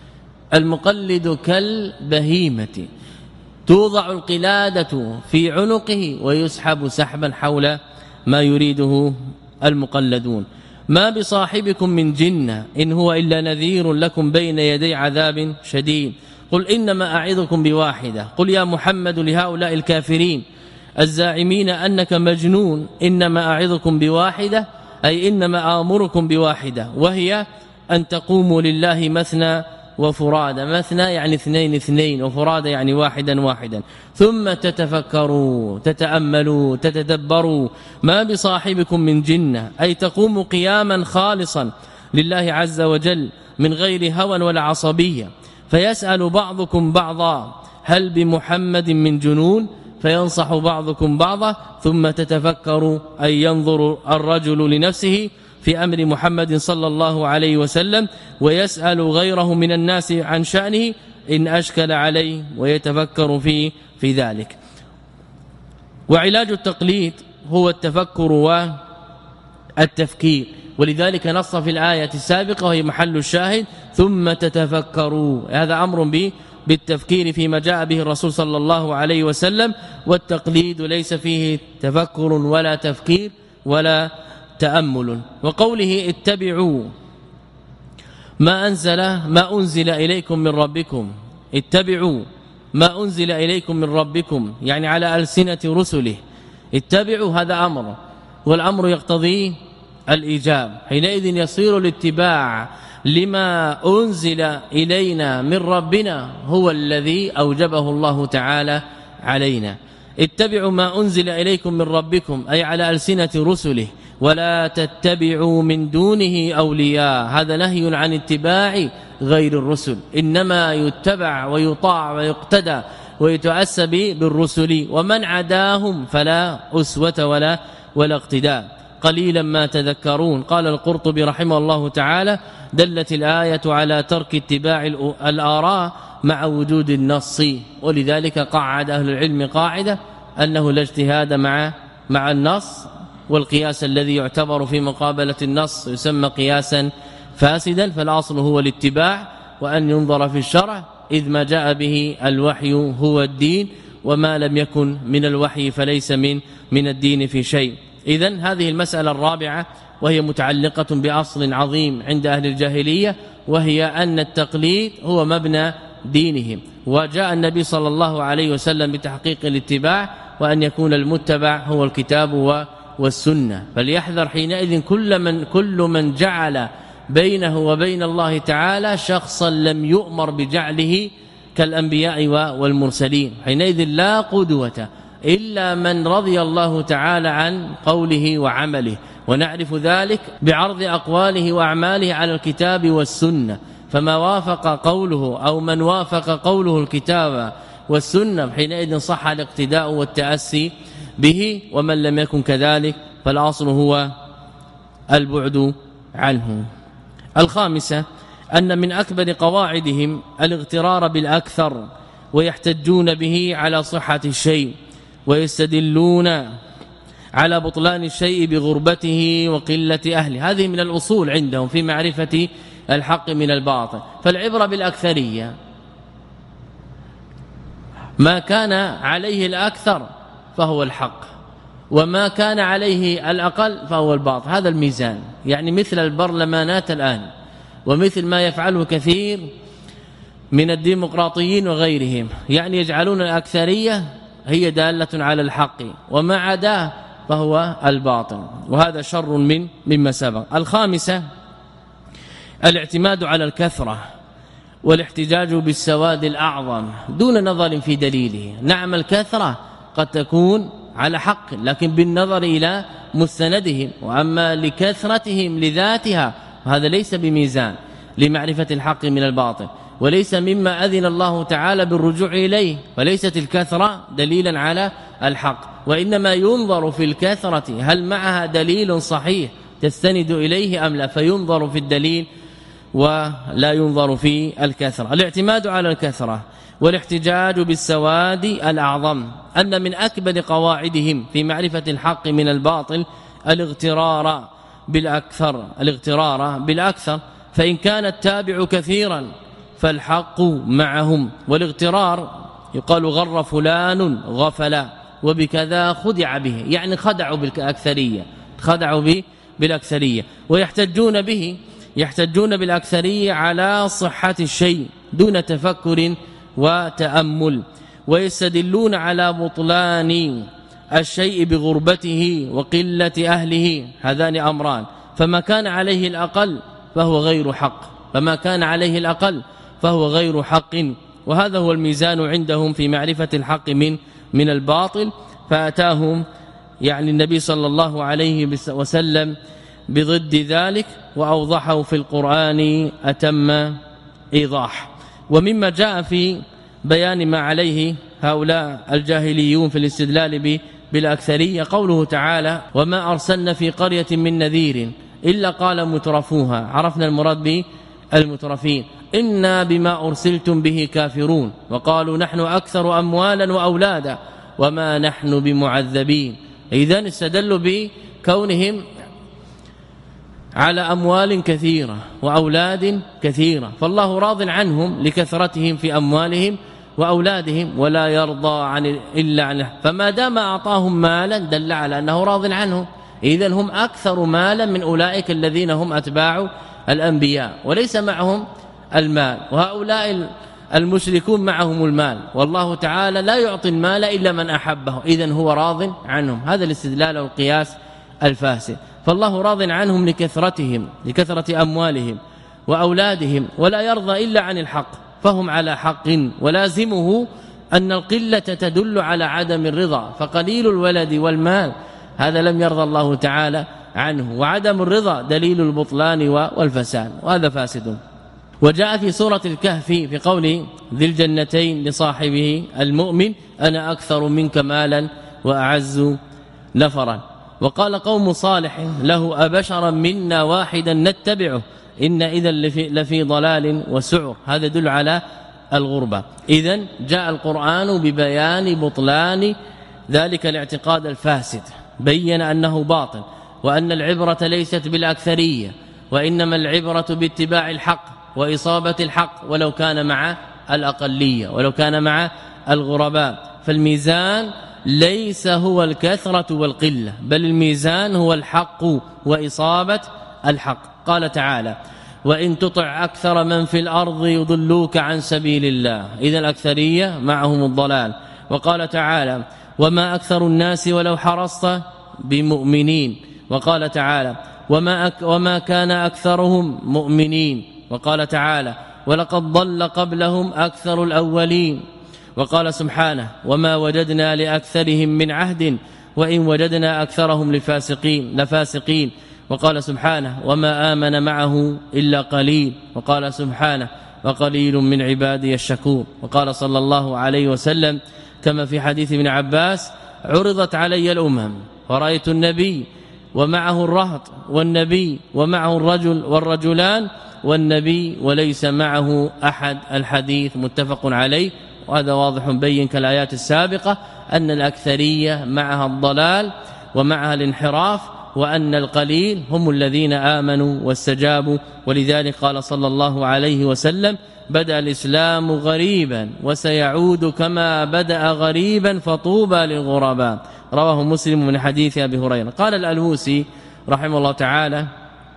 Speaker 1: المقلد كالبهيمة توضع القلادة في عنقه ويسحب سحبا حول ما يريده المقلدون. ما بصاحبكم من جنة إن هو إلا نذير لكم بين يدي عذاب شديد. قل إنما أعظكم بواحدة. قل يا محمد لهؤلاء الكافرين الزاعمين أنك مجنون إنما أعظكم بواحدة، أي إنما آمركم بواحدة، وهي أن تقوموا لله مثنى وفرادا. مثنى يعني اثنين اثنين، وفرادا يعني واحدا واحدا. ثم تتفكروا تتأملوا تتدبروا. ما بصاحبكم من جنة، أي تقوموا قياما خالصا لله عز وجل من غير هوى ولا عصبية. فيسأل بعضكم بعضا هل بمحمد من جنون، فينصح بعضكم بعضا. ثم تتفكروا أي ينظر الرجل لنفسه في أمر محمد صلى الله عليه وسلم ويسأل غيره من الناس عن شأنه إن أشكل عليه ويتفكر في ذلك. وعلاج التقليد هو التفكر والتفكير، ولذلك نص في الآية السابقة وهي محل الشاهد ثم تتفكروا. هذا أمر بالتفكير فيما جاء به الرسول صلى الله عليه وسلم، والتقليد ليس فيه تفكر ولا تفكير ولا تأمل. وقوله اتبعوا ما أنزل إليكم من ربكم. اتبعوا ما أنزل إليكم من ربكم يعني على ألسنة رسله. اتبعوا هذا أمر، والأمر يقتضي الإيجاب. حينئذ يصير الاتباع لما أنزل إلينا من ربنا هو الذي أوجبه الله تعالى علينا. اتبعوا ما أنزل إليكم من ربكم أي على ألسنة رسله، ولا تتبعوا من دونه أولياء. هذا نهي عن اتباع غير الرسل، إنما يتبع ويطاع ويقتدى ويتأسى بالرسل، ومن عداهم فلا أسوة ولا اقتداء. قليلا ما تذكرون. قال القرطبي رحمه الله تعالى دلت الآية على ترك اتباع الآراء مع وجود النص، ولذلك قعد أهل العلم قاعدة أنه لا اجتهاد مع النص، والقياس الذي يعتبر في مقابلة النص يسمى قياسا فاسدا. فالأصل هو الاتباع، وأن ينظر في الشرع إذ ما جاء به الوحي هو الدين، وما لم يكن من الوحي فليس من الدين في شيء. إذن هذه المسألة الرابعة وهي متعلقة بأصل عظيم عند أهل الجاهلية، وهي أن التقليد هو مبنى دينهم. وجاء النبي صلى الله عليه وسلم بتحقيق الاتباع، وأن يكون المتبع هو الكتاب والسنة. فليحذر حينئذ كل من جعل بينه وبين الله تعالى شخصا لم يؤمر بجعله كالأنبياء والمرسلين. حينئذ لا قدوة إلا من رضي الله تعالى عن قوله وعمله، ونعرف ذلك بعرض أقواله وأعماله على الكتاب والسنة. فما وافق قوله أو من وافق قوله الكتاب والسنة حينئذ صح الاقتداء والتأسي به، ومن لم يكن كذلك فالأصل هو البعد عنه. الخامسة أن من أكبر قواعدهم الاغترار بالأكثر، ويحتجون به على صحة الشيء، ويستدلون على بطلان الشيء بغربته وقلة أهله. هذه من الأصول عندهم في معرفة الحق من الباطل. فالعبرة بالأكثرية، ما كان عليه الأكثر فهو الحق، وما كان عليه الأقل فهو الباطل. هذا الميزان، يعني مثل البرلمانات الآن، ومثل ما يفعله كثير من الديمقراطيين وغيرهم، يعني يجعلون الأكثرية هي دالة على الحق، وما عداه فهو الباطل، وهذا شر مما سبق. الخامسة الاعتماد على الكثرة والاحتجاج بالسواد الأعظم دون نظر في دليله. نعم الكثرة قد تكون على حق لكن بالنظر إلى مستندهم، وأما لكثرتهم لذاتها هذا ليس بميزان لمعرفة الحق من الباطل، وليس مما أذن الله تعالى بالرجوع إليه، فليست الكثرة دليلا على الحق، وإنما ينظر في الكثرة هل معها دليل صحيح تستند إليه أم لا، فينظر في الدليل ولا ينظر في الكثرة. الاعتماد على الكثرة والاحتجاج بالسواد الأعظم أن من أكبر قواعدهم في معرفة الحق من الباطل الاغترار بالأكثر، فإن كان التابع كثيرا فالحق معهم. والاغترار يقال غر فلان غفلا وبكذا خدع به، يعني خدعوا بالأكثرية، ويحتجون بالأكثرية على صحة الشيء دون تفكر وتأمل، ويستدلون على بطلان الشيء بغربته وقلة أهله. هذان أمران، فما كان عليه الأقل فهو غير حق، وهذا هو الميزان عندهم في معرفة الحق من الباطل. فأتاهم يعني النبي صلى الله عليه وسلم بضد ذلك وأوضحه في القرآن أتم إيضاح. ومما جاء في بيان ما عليه هؤلاء الجاهليون في الاستدلال بالأكثرية قوله تعالى: وما أرسلنا في قرية من نذير إلا قال مترفوها. عرفنا المراد بالمترفين: إنا بما أرسلتم به كافرون، وقالوا نحن أكثر أموالا وأولادا وما نحن بمعذبين. إذن استدلوا بكونهم على أموال كثيرة وأولاد كثيرة، فالله راض عنهم لكثرتهم في أموالهم وأولادهم ولا يرضى إلا عنه، فما دام أعطاهم مالا دل على أنه راض عنهم. إذن هم أكثر مالا من أولئك الذين هم أتباع الأنبياء وليس معهم المال، وهؤلاء المشركون معهم المال، والله تعالى لا يعطي المال إلا من أحبه، إذن هو راض عنهم. هذا الاستدلال والقياس الفاسد. فالله راض عنهم لكثرة أموالهم وأولادهم ولا يرضى إلا عن الحق، فهم على حق، ولازمه أن القلة تدل على عدم الرضا، فقليل الولد والمال هذا لم يرضى الله تعالى عنه، وعدم الرضا دليل البطلان والفساد، وهذا فاسد. وجاء في سورة الكهف في قول ذي الجنتين لصاحبه المؤمن: أنا أكثر منك مالا وأعز نفرا. وقال قوم صالح له: أبشرا منا واحدا نتبعه إن إذا لفي ضلال وسعر. هذا يدل على الغربة. إذن جاء القرآن ببيان بطلان ذلك الاعتقاد الفاسد، بين أنه باطل، وأن العبرة ليست بالأكثرية، وإنما العبرة باتباع الحق وإصابة الحق ولو كان مع الأقلية ولو كان مع الغرباء. فالميزان ليس هو الكثرة والقلة، بل الميزان هو الحق وإصابة الحق. قال تعالى: وإن تطع أكثر من في الأرض يضلوك عن سبيل الله. إذا الأكثرية معهم الضلال. وقال تعالى: وما أكثر الناس ولو حرصت بمؤمنين. وقال تعالى: وما كان أكثرهم مؤمنين. وقال تعالى: ولقد ضل قبلهم أكثر الأولين. وقال سبحانه: وما وجدنا لأكثرهم من عهد وإن وجدنا أكثرهم لفاسقين. وقال سبحانه: وما آمن معه إلا قليل. وقال سبحانه: وقليل من عبادي الشكور. وقال صلى الله عليه وسلم كما في حديث ابن عباس: عرضت علي الأمم ورأيت النبي ومعه الرهط، والنبي ومعه الرجل والرجلان، والنبي وليس معه أحد. الحديث متفق عليه، وهذا واضح بين كالآيات السابقة أن الأكثرية معها الضلال ومعها الانحراف، وأن القليل هم الذين آمنوا واستجابوا. ولذلك قال صلى الله عليه وسلم: بدأ الإسلام غريبا وسيعود كما بدأ غريبا فطوبى للغرباء. رواه مسلم من حديث أبي هريرة. قال الألوسي رحمه الله تعالى: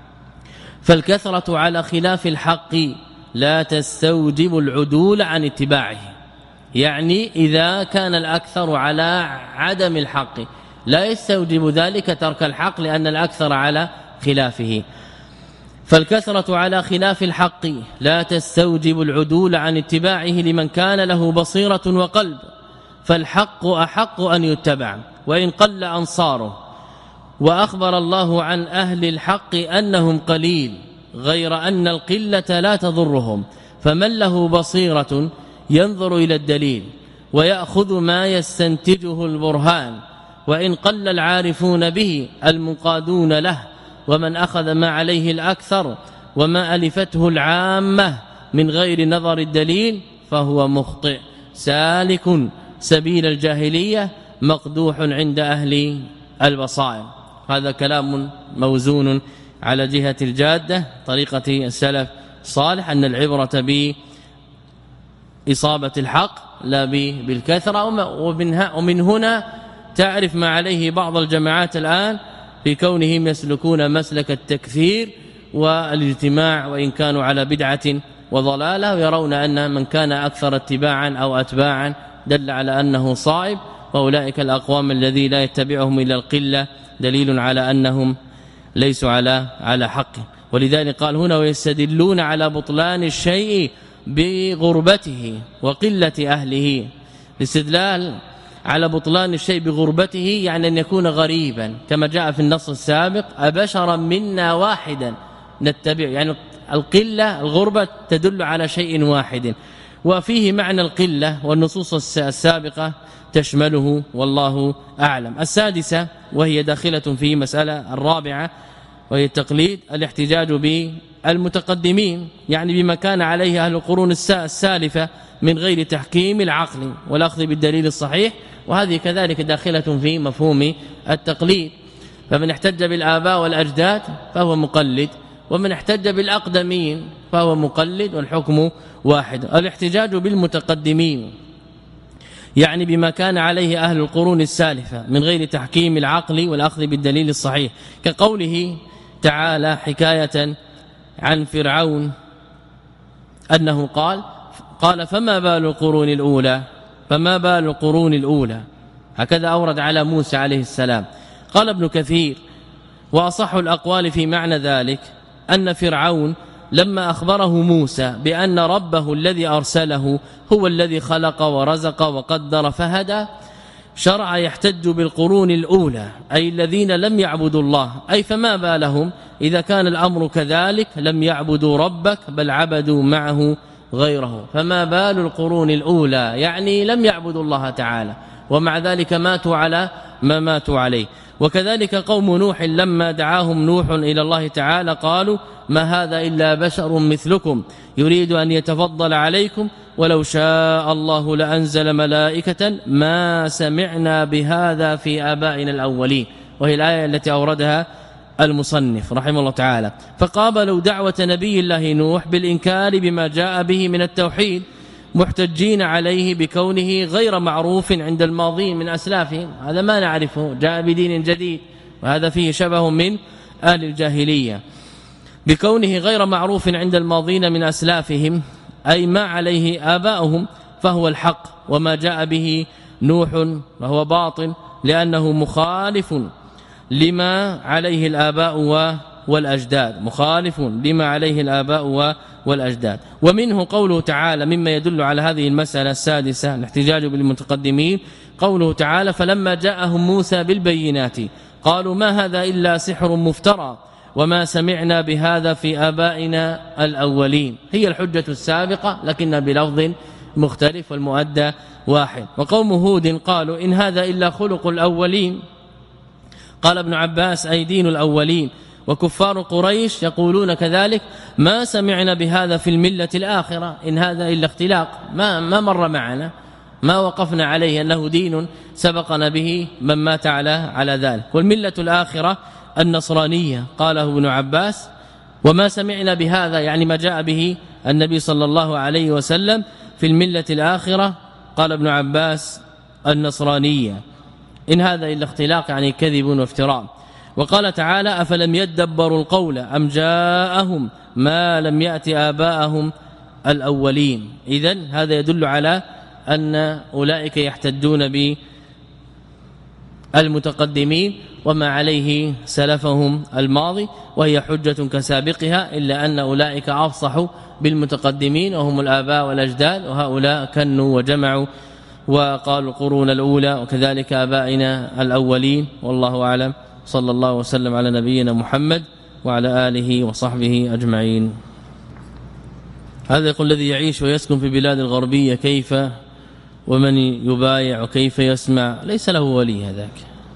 Speaker 1: فالكثرة على خلاف الحق لا تستوجب العدول عن اتباعه. يعني إذا كان الأكثر على عدم الحق لا يستوجب ذلك ترك الحق، لأن الأكثر على خلافه. فالكثرة على خلاف الحق لا تستوجب العدول عن اتباعه لمن كان له بصيرة وقلب، فالحق أحق أن يتبع وإن قل أنصاره. وأخبر الله عن أهل الحق أنهم قليل، غير أن القلة لا تضرهم، فمن له بصيرة ينظر إلى الدليل ويأخذ ما يستنتجه البرهان، وإن قل العارفون به المنقادون له، ومن أخذ ما عليه الأكثر وما ألفته العامة من غير نظر الدليل فهو مخطئ سالك سبيل الجاهلية مقدوح عند أهل البصائر. هذا كلام موزون على جهة الجادة طريقة السلف الصالح، أن العبرة بإصابة الحق لا بالكثرة. ومن هنا تعرف ما عليه بعض الجماعات الآن في كونهم يسلكون مسلك التكفير والاجتماع وإن كانوا على بدعة وضلالة، ويرون أن من كان أكثر اتباعا أو أتباعا دل على أنه صائب، وأولئك الأقوام الذي لا يتبعهم إلا القلة دليل على أنهم ليسوا على حق. ولذلك قال هنا ويستدلون على بطلان الشيء بغربته وقلة أهله. الاستدلال على بطلان الشيء بغربته يعني أن يكون غريبا، كما جاء في النص السابق أبشرا منا واحدا نتبع، يعني القلة الغربة تدل على شيء واحد، وفيه معنى القلة والنصوص السابقة تشمله والله أعلم. السادسة وهي داخلة في مسألة الرابعة وهي التقليد، الاحتجاج بالمتقدمين، يعني بما كان عليه أهل القرون السالفة من غير تحكيم العقل والأخذ بالدليل الصحيح، وهذه كذلك داخلة في مفهوم التقليد. فمن احتج بالآباء والأجداد فهو مقلد، ومن احتج بالأقدمين فهو مقلد، والحكم واحد. الاحتجاج بالمتقدمين يعني بما كان عليه أهل القرون السالفة من غير تحكيم العقل والأخذ بالدليل الصحيح، كقوله تعالى حكاية عن فرعون أنه قال فما بال القرون الأولى، فما بال القرون الأولى، هكذا أورد على موسى عليه السلام. قال ابن كثير وأصح الأقوال في معنى ذلك أن فرعون لما أخبره موسى بأن ربه الذي أرسله هو الذي خلق ورزق وقدر فهدى، شرع يحتج بالقرون الأولى أي الذين لم يعبدوا الله، أي فما بالهم إذا كان الأمر كذلك لم يعبدوا ربك بل عبدوا معه غيره. فما بال القرون الأولى يعني لم يعبدوا الله تعالى، ومع ذلك ماتوا على ما ماتوا عليه. وكذلك قوم نوح لما دعاهم نوح إلى الله تعالى قالوا ما هذا إلا بشر مثلكم يريد أن يتفضل عليكم ولو شاء الله لأنزل ملائكة ما سمعنا بهذا في آبائنا الأولين، وهي الآية التي أوردها المصنف رحمه الله تعالى. فقابلوا دعوة نبي الله نوح بالإنكار بما جاء به من التوحيد، محتجين عليه بكونه غير معروف عند الماضين من أسلافهم، هذا ما نعرفه، جاء بدين جديد، وهذا فيه شبه من أهل الجاهلية، بكونه غير معروف عند الماضين من أسلافهم أي ما عليه آباؤهم فهو الحق، وما جاء به نوح وهو باطل لأنه مخالف لما عليه الآباء والأجداد، مخالف لما عليه الآباء والأجداد. ومنه قوله تعالى مما يدل على هذه المسألة السادسة الاحتجاج بالمتقدمين، قوله تعالى فلما جاءهم موسى بالبينات قالوا ما هذا إلا سحر مفترى وما سمعنا بهذا في آبائنا الأولين. هي الحجة السابقة لكن بلفظ مختلف والمؤدى واحد. وقوم هود قالوا إن هذا إلا خلق الأولين، قال ابن عباس أي دين الأولين. وكفار قريش يقولون كذلك ما سمعنا بهذا في الملة الآخرة، إن هذا إلا اختلاق، ما مر معنا، ما وقفنا عليه أنه دين سبقنا به من مات على ذلك. والملة الآخرة النصرانية قاله ابن عباس، وما سمعنا بهذا يعني ما جاء به النبي صلى الله عليه وسلم في الملة الآخرة، قال ابن عباس النصرانية، إن هذا إلا اختلاق يعني كذب وافتراء. وقال تعالى أفلم يدبروا القول أم جاءهم ما لم يأت آباءهم الأولين. إذن هذا يدل على أن أولئك يحتجون بالمتقدمين وما عليه سلفهم الماضي، وهي حجة كسابقها، إلا أن أولئك أفصحوا بالمتقدمين وهم الآباء والأجداد، وهؤلاء كنوا وجمعوا وقالوا القرون الأولى، وكذلك آبائنا الأولين. والله أعلم. صلى الله وسلم على نبينا محمد وعلى آله وصحبه أجمعين. هذا يقول الذي يعيش ويسكن في بلاد الغربية كيف ومن يبايع وكيف يسمع؟ ليس له ولي هذاك،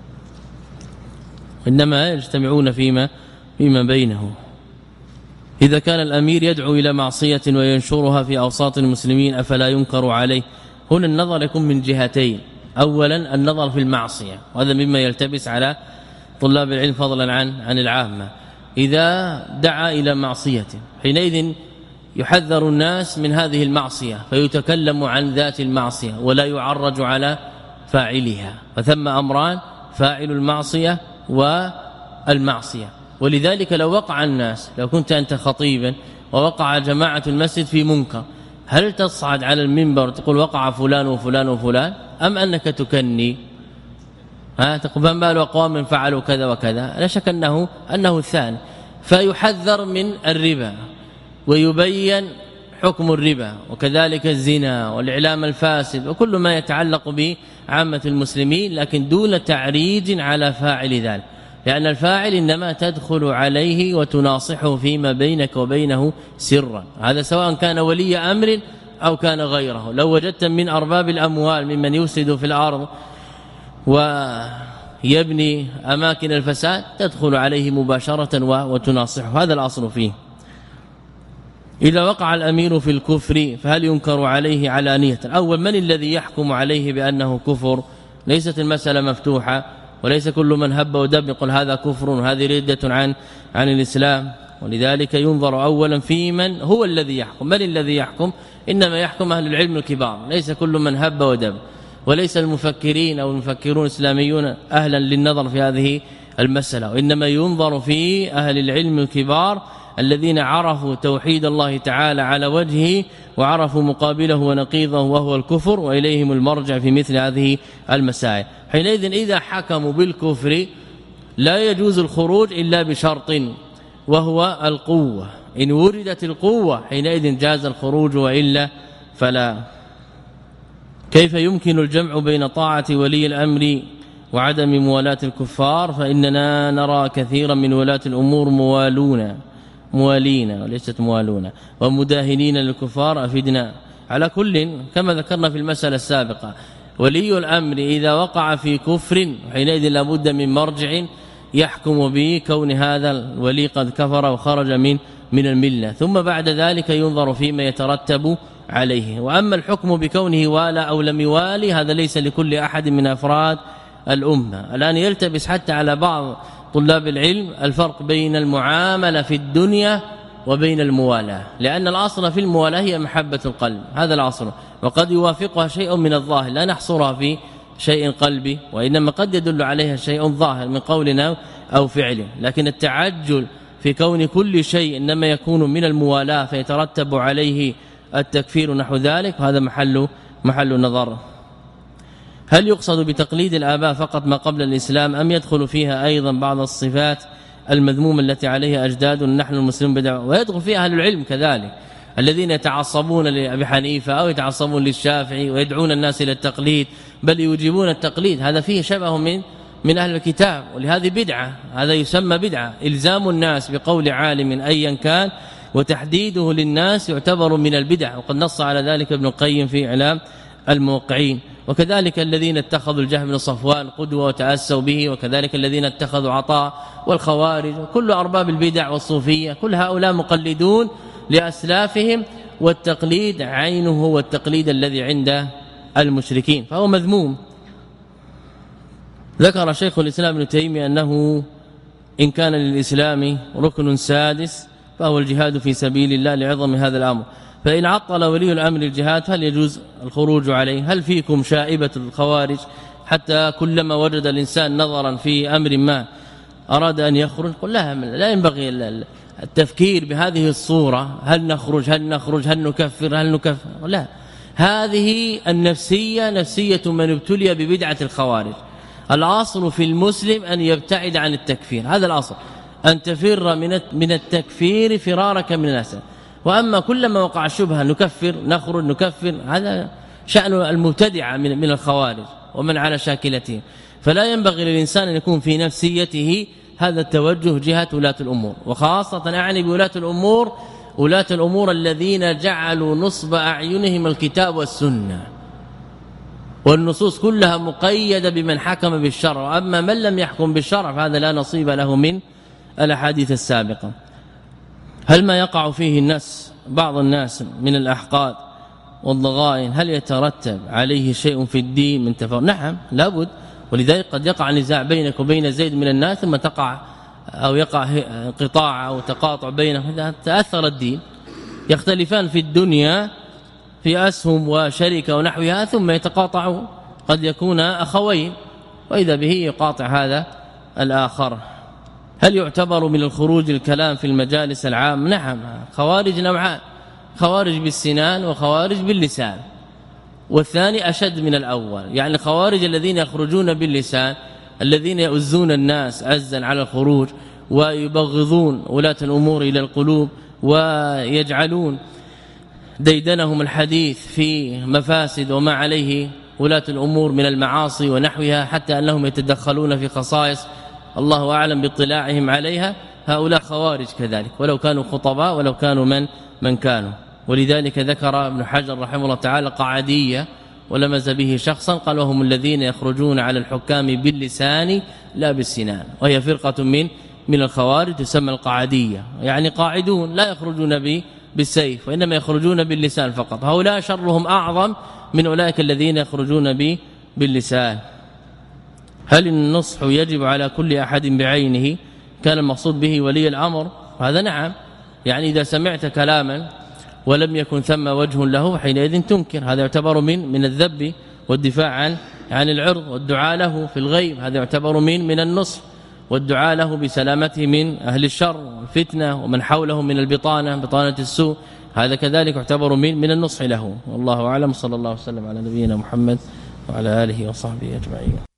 Speaker 1: إنما يجتمعون فيما بينه. إذا كان الأمير يدعو إلى معصية وينشرها في أوساط المسلمين أفلا ينكر عليه؟ هنا النظر يكون من جهتين. أولا النظر في المعصية، وهذا مما يلتبس على طلاب العلم فضلا عن العامة. إذا دعا إلى معصية حينئذ يحذر الناس من هذه المعصية، فيتكلم عن ذات المعصية ولا يعرج على فاعلها. فثم أمران: فاعل المعصية والمعصية. ولذلك لو وقع الناس، لو كنت أنت خطيبا ووقع جماعة المسجد في منكر، هل تصعد على المنبر تقول وقع فلان وفلان وفلان، أم أنك تكني؟ تقول ما بال أقوام فعلوا كذا وكذا؟ لا شك أنه الثاني. فيحذر من الربا ويبين حكم الربا، وكذلك الزنا والإعلام الفاسد وكل ما يتعلق بعامة المسلمين، لكن دون تعريج على فاعل ذلك، لأن الفاعل إنما تدخل عليه وتناصحه فيما بينك وبينه سرا. هذا سواء كان ولي أمر أو كان غيره. لو وجدت من أرباب الأموال ممن يفسد في الأرض ويبني أماكن الفساد، تدخل عليه مباشرة وتناصحه. هذا الأصل فيه. إذا وقع الأمير في الكفر فهل ينكر عليه علانية؟ أول، من الذي يحكم عليه بأنه كفر؟ ليست المسألة مفتوحة، وليس كل من هب ودب يقول هذا كفر وهذه ردة عن الإسلام. ولذلك ينظر أولا في من هو الذي يحكم. من الذي يحكم؟ إنما يحكم أهل العلم الكبار، ليس كل من هب ودب، وليس المفكرين أو المفكرون الإسلاميون أهلا للنظر في هذه المسألة، وإنما ينظر في أهل العلم الكبار الذين عرفوا توحيد الله تعالى على وجهه وعرفوا مقابله ونقيضه وهو الكفر، وإليهم المرجع في مثل هذه المسائل. حينئذ إذا حكموا بالكفر لا يجوز الخروج إلا بشرط، وهو القوة. إن وردت القوة حينئذ جاز الخروج، وإلا فلا. كيف يمكن الجمع بين طاعة ولي الأمر وعدم موالاة الكفار؟ فإننا نرى كثيرا من ولاة الأمور موالين وليست موالون ومداهنين للكفار. أفدنا. على كل كما ذكرنا في المسألة السابقة، ولي الأمر إذا وقع في كفر حينئذ لابد من مرجع يحكم به كون هذا الولي قد كفر وخرج من الملة، ثم بعد ذلك ينظر فيما يترتب عليه. وأما الحكم بكونه والى أو لم يوالي هذا ليس لكل أحد من أفراد الأمة. الآن يلتبس حتى على بعض طلاب العلم الفرق بين المعاملة في الدنيا وبين الموالاة، لأن الأصل في الموالاة هي محبة القلب، هذا الأصل، وقد يوافقها شيء من الظاهر، لا نحصرها في شيء قلبي، وإنما قد يدل عليها شيء ظاهر من قولنا أو فعله. لكن التعجل في كون كل شيء إنما يكون من الموالاة فيترتب عليه التكفير نحو ذلك، هذا محل نظر. هل يقصد بتقليد الآباء فقط ما قبل الإسلام، أم يدخل فيها أيضا بعض الصفات المذمومة التي عليها أجدادنا نحن المسلمون بدعوة؟ ويدخل فيها أهل العلم كذلك، الذين يتعصبون لأبي حنيفة أو يتعصبون للشافعي ويدعون الناس إلى التقليد، بل يوجبون التقليد. هذا فيه شبه من أهل الكتاب، ولهذه بدعة. هذا يسمى بدعة، إلزام الناس بقول عالم أيا كان وتحديده للناس يعتبر من البدع، وقد نص على ذلك ابن القيم في إعلام الموقعين. وكذلك الذين اتخذوا الجهم بن صفوان قدوة وتأسوا به، وكذلك الذين اتخذوا عطاء والخوارج وكل أرباب البدع والصوفية، كل هؤلاء مقلدون لأسلافهم، والتقليد عينه هو التقليد الذي عند المشركين، فهو مذموم. ذكر شيخ الإسلام ابن تيمية أنه إن كان للإسلام ركن سادس فهو الجهاد في سبيل الله لعظم هذا الأمر، فإن عطل ولي الأمر الجهاد هل يجوز الخروج عليه؟ هل فيكم شائبة الخوارج حتى كلما وجد الإنسان نظرا في أمر ما أراد أن يخرج؟ قل لا ينبغي التفكير بهذه الصورة، هل نخرج هل نكفر لا، هذه النفسية نفسية من ابتلي ببدعة الخوارج. الاصل في المسلم أن يبتعد عن التكفير، هذا الاصل، أن تفر من التكفير فرارك من الناس. واما كلما وقع الشبهه نكفر نخرج نكفر، هذا شأن المبتدعه من الخوارج ومن على شاكلتهم. فلا ينبغي للإنسان أن يكون في نفسيته هذا التوجه جهة ولاة الأمور، وخاصة أعني بولاة الأمور ولاة الأمور الذين جعلوا نصب أعينهم الكتاب والسنة، والنصوص كلها مقيدة بمن حكم بالشرع، وأما من لم يحكم بالشرع فهذا لا نصيب له من الأحاديث السابقة. هل ما يقع فيه الناس بعض الناس من الأحقاد والضغائن هل يترتب عليه شيء في الدين من تفرق؟ نعم لابد، ولذلك قد يقع نزاع بينك وبين زيد من الناس ثم تقع أو يقع انقطاع أو تقاطع بينهم، تأثر الدين. يختلفان في الدنيا في أسهم وشركة ونحوها ثم يتقاطعون، قد يكون أخوين وإذا به يقاطع هذا الآخر. هل يعتبر من الخروج الكلام في المجالس العام؟ نعم، خوارج نوعان، خوارج بالسنان وخوارج باللسان، والثاني أشد من الأول. يعني الخوارج الذين يخرجون باللسان الذين يؤذون الناس عزا على الخروج ويبغضون ولاة الأمور إلى القلوب ويجعلون ديدنهم الحديث في مفاسد وما عليه ولاة الأمور من المعاصي ونحوها، حتى أنهم يتدخلون في خصائص الله أعلم باطلاعهم عليها، هؤلاء خوارج كذلك ولو كانوا خطباء ولو كانوا من كانوا. ولذلك ذكر ابن حجر رحمه الله تعالى قعدية ولمز به شخصا قال وهم الذين يخرجون على الحكام باللسان لا بالسنان، وهي فرقة من الخوارج تسمى القعدية، يعني قاعدون لا يخرجون بالسيف وإنما يخرجون باللسان فقط. هؤلاء شرهم أعظم من أولئك الذين يخرجون باللسان. هل النصح يجب على كل أحد بعينه؟ كان المقصود به ولي الأمر، هذا نعم، يعني إذا سمعت كلاما ولم يكن ثم وجه له حينئذ تنكر، هذا يعتبر من الذب والدفاع عن العرض والدعاء له في الغيب، هذا يعتبر من النصح والدعاء له بسلامته من أهل الشر والفتنة ومن حوله من بطانة السوء، هذا كذلك يعتبر من النصح له. والله أعلم. صلى الله وسلم على نبينا محمد وعلى آله وصحبه أجمعين.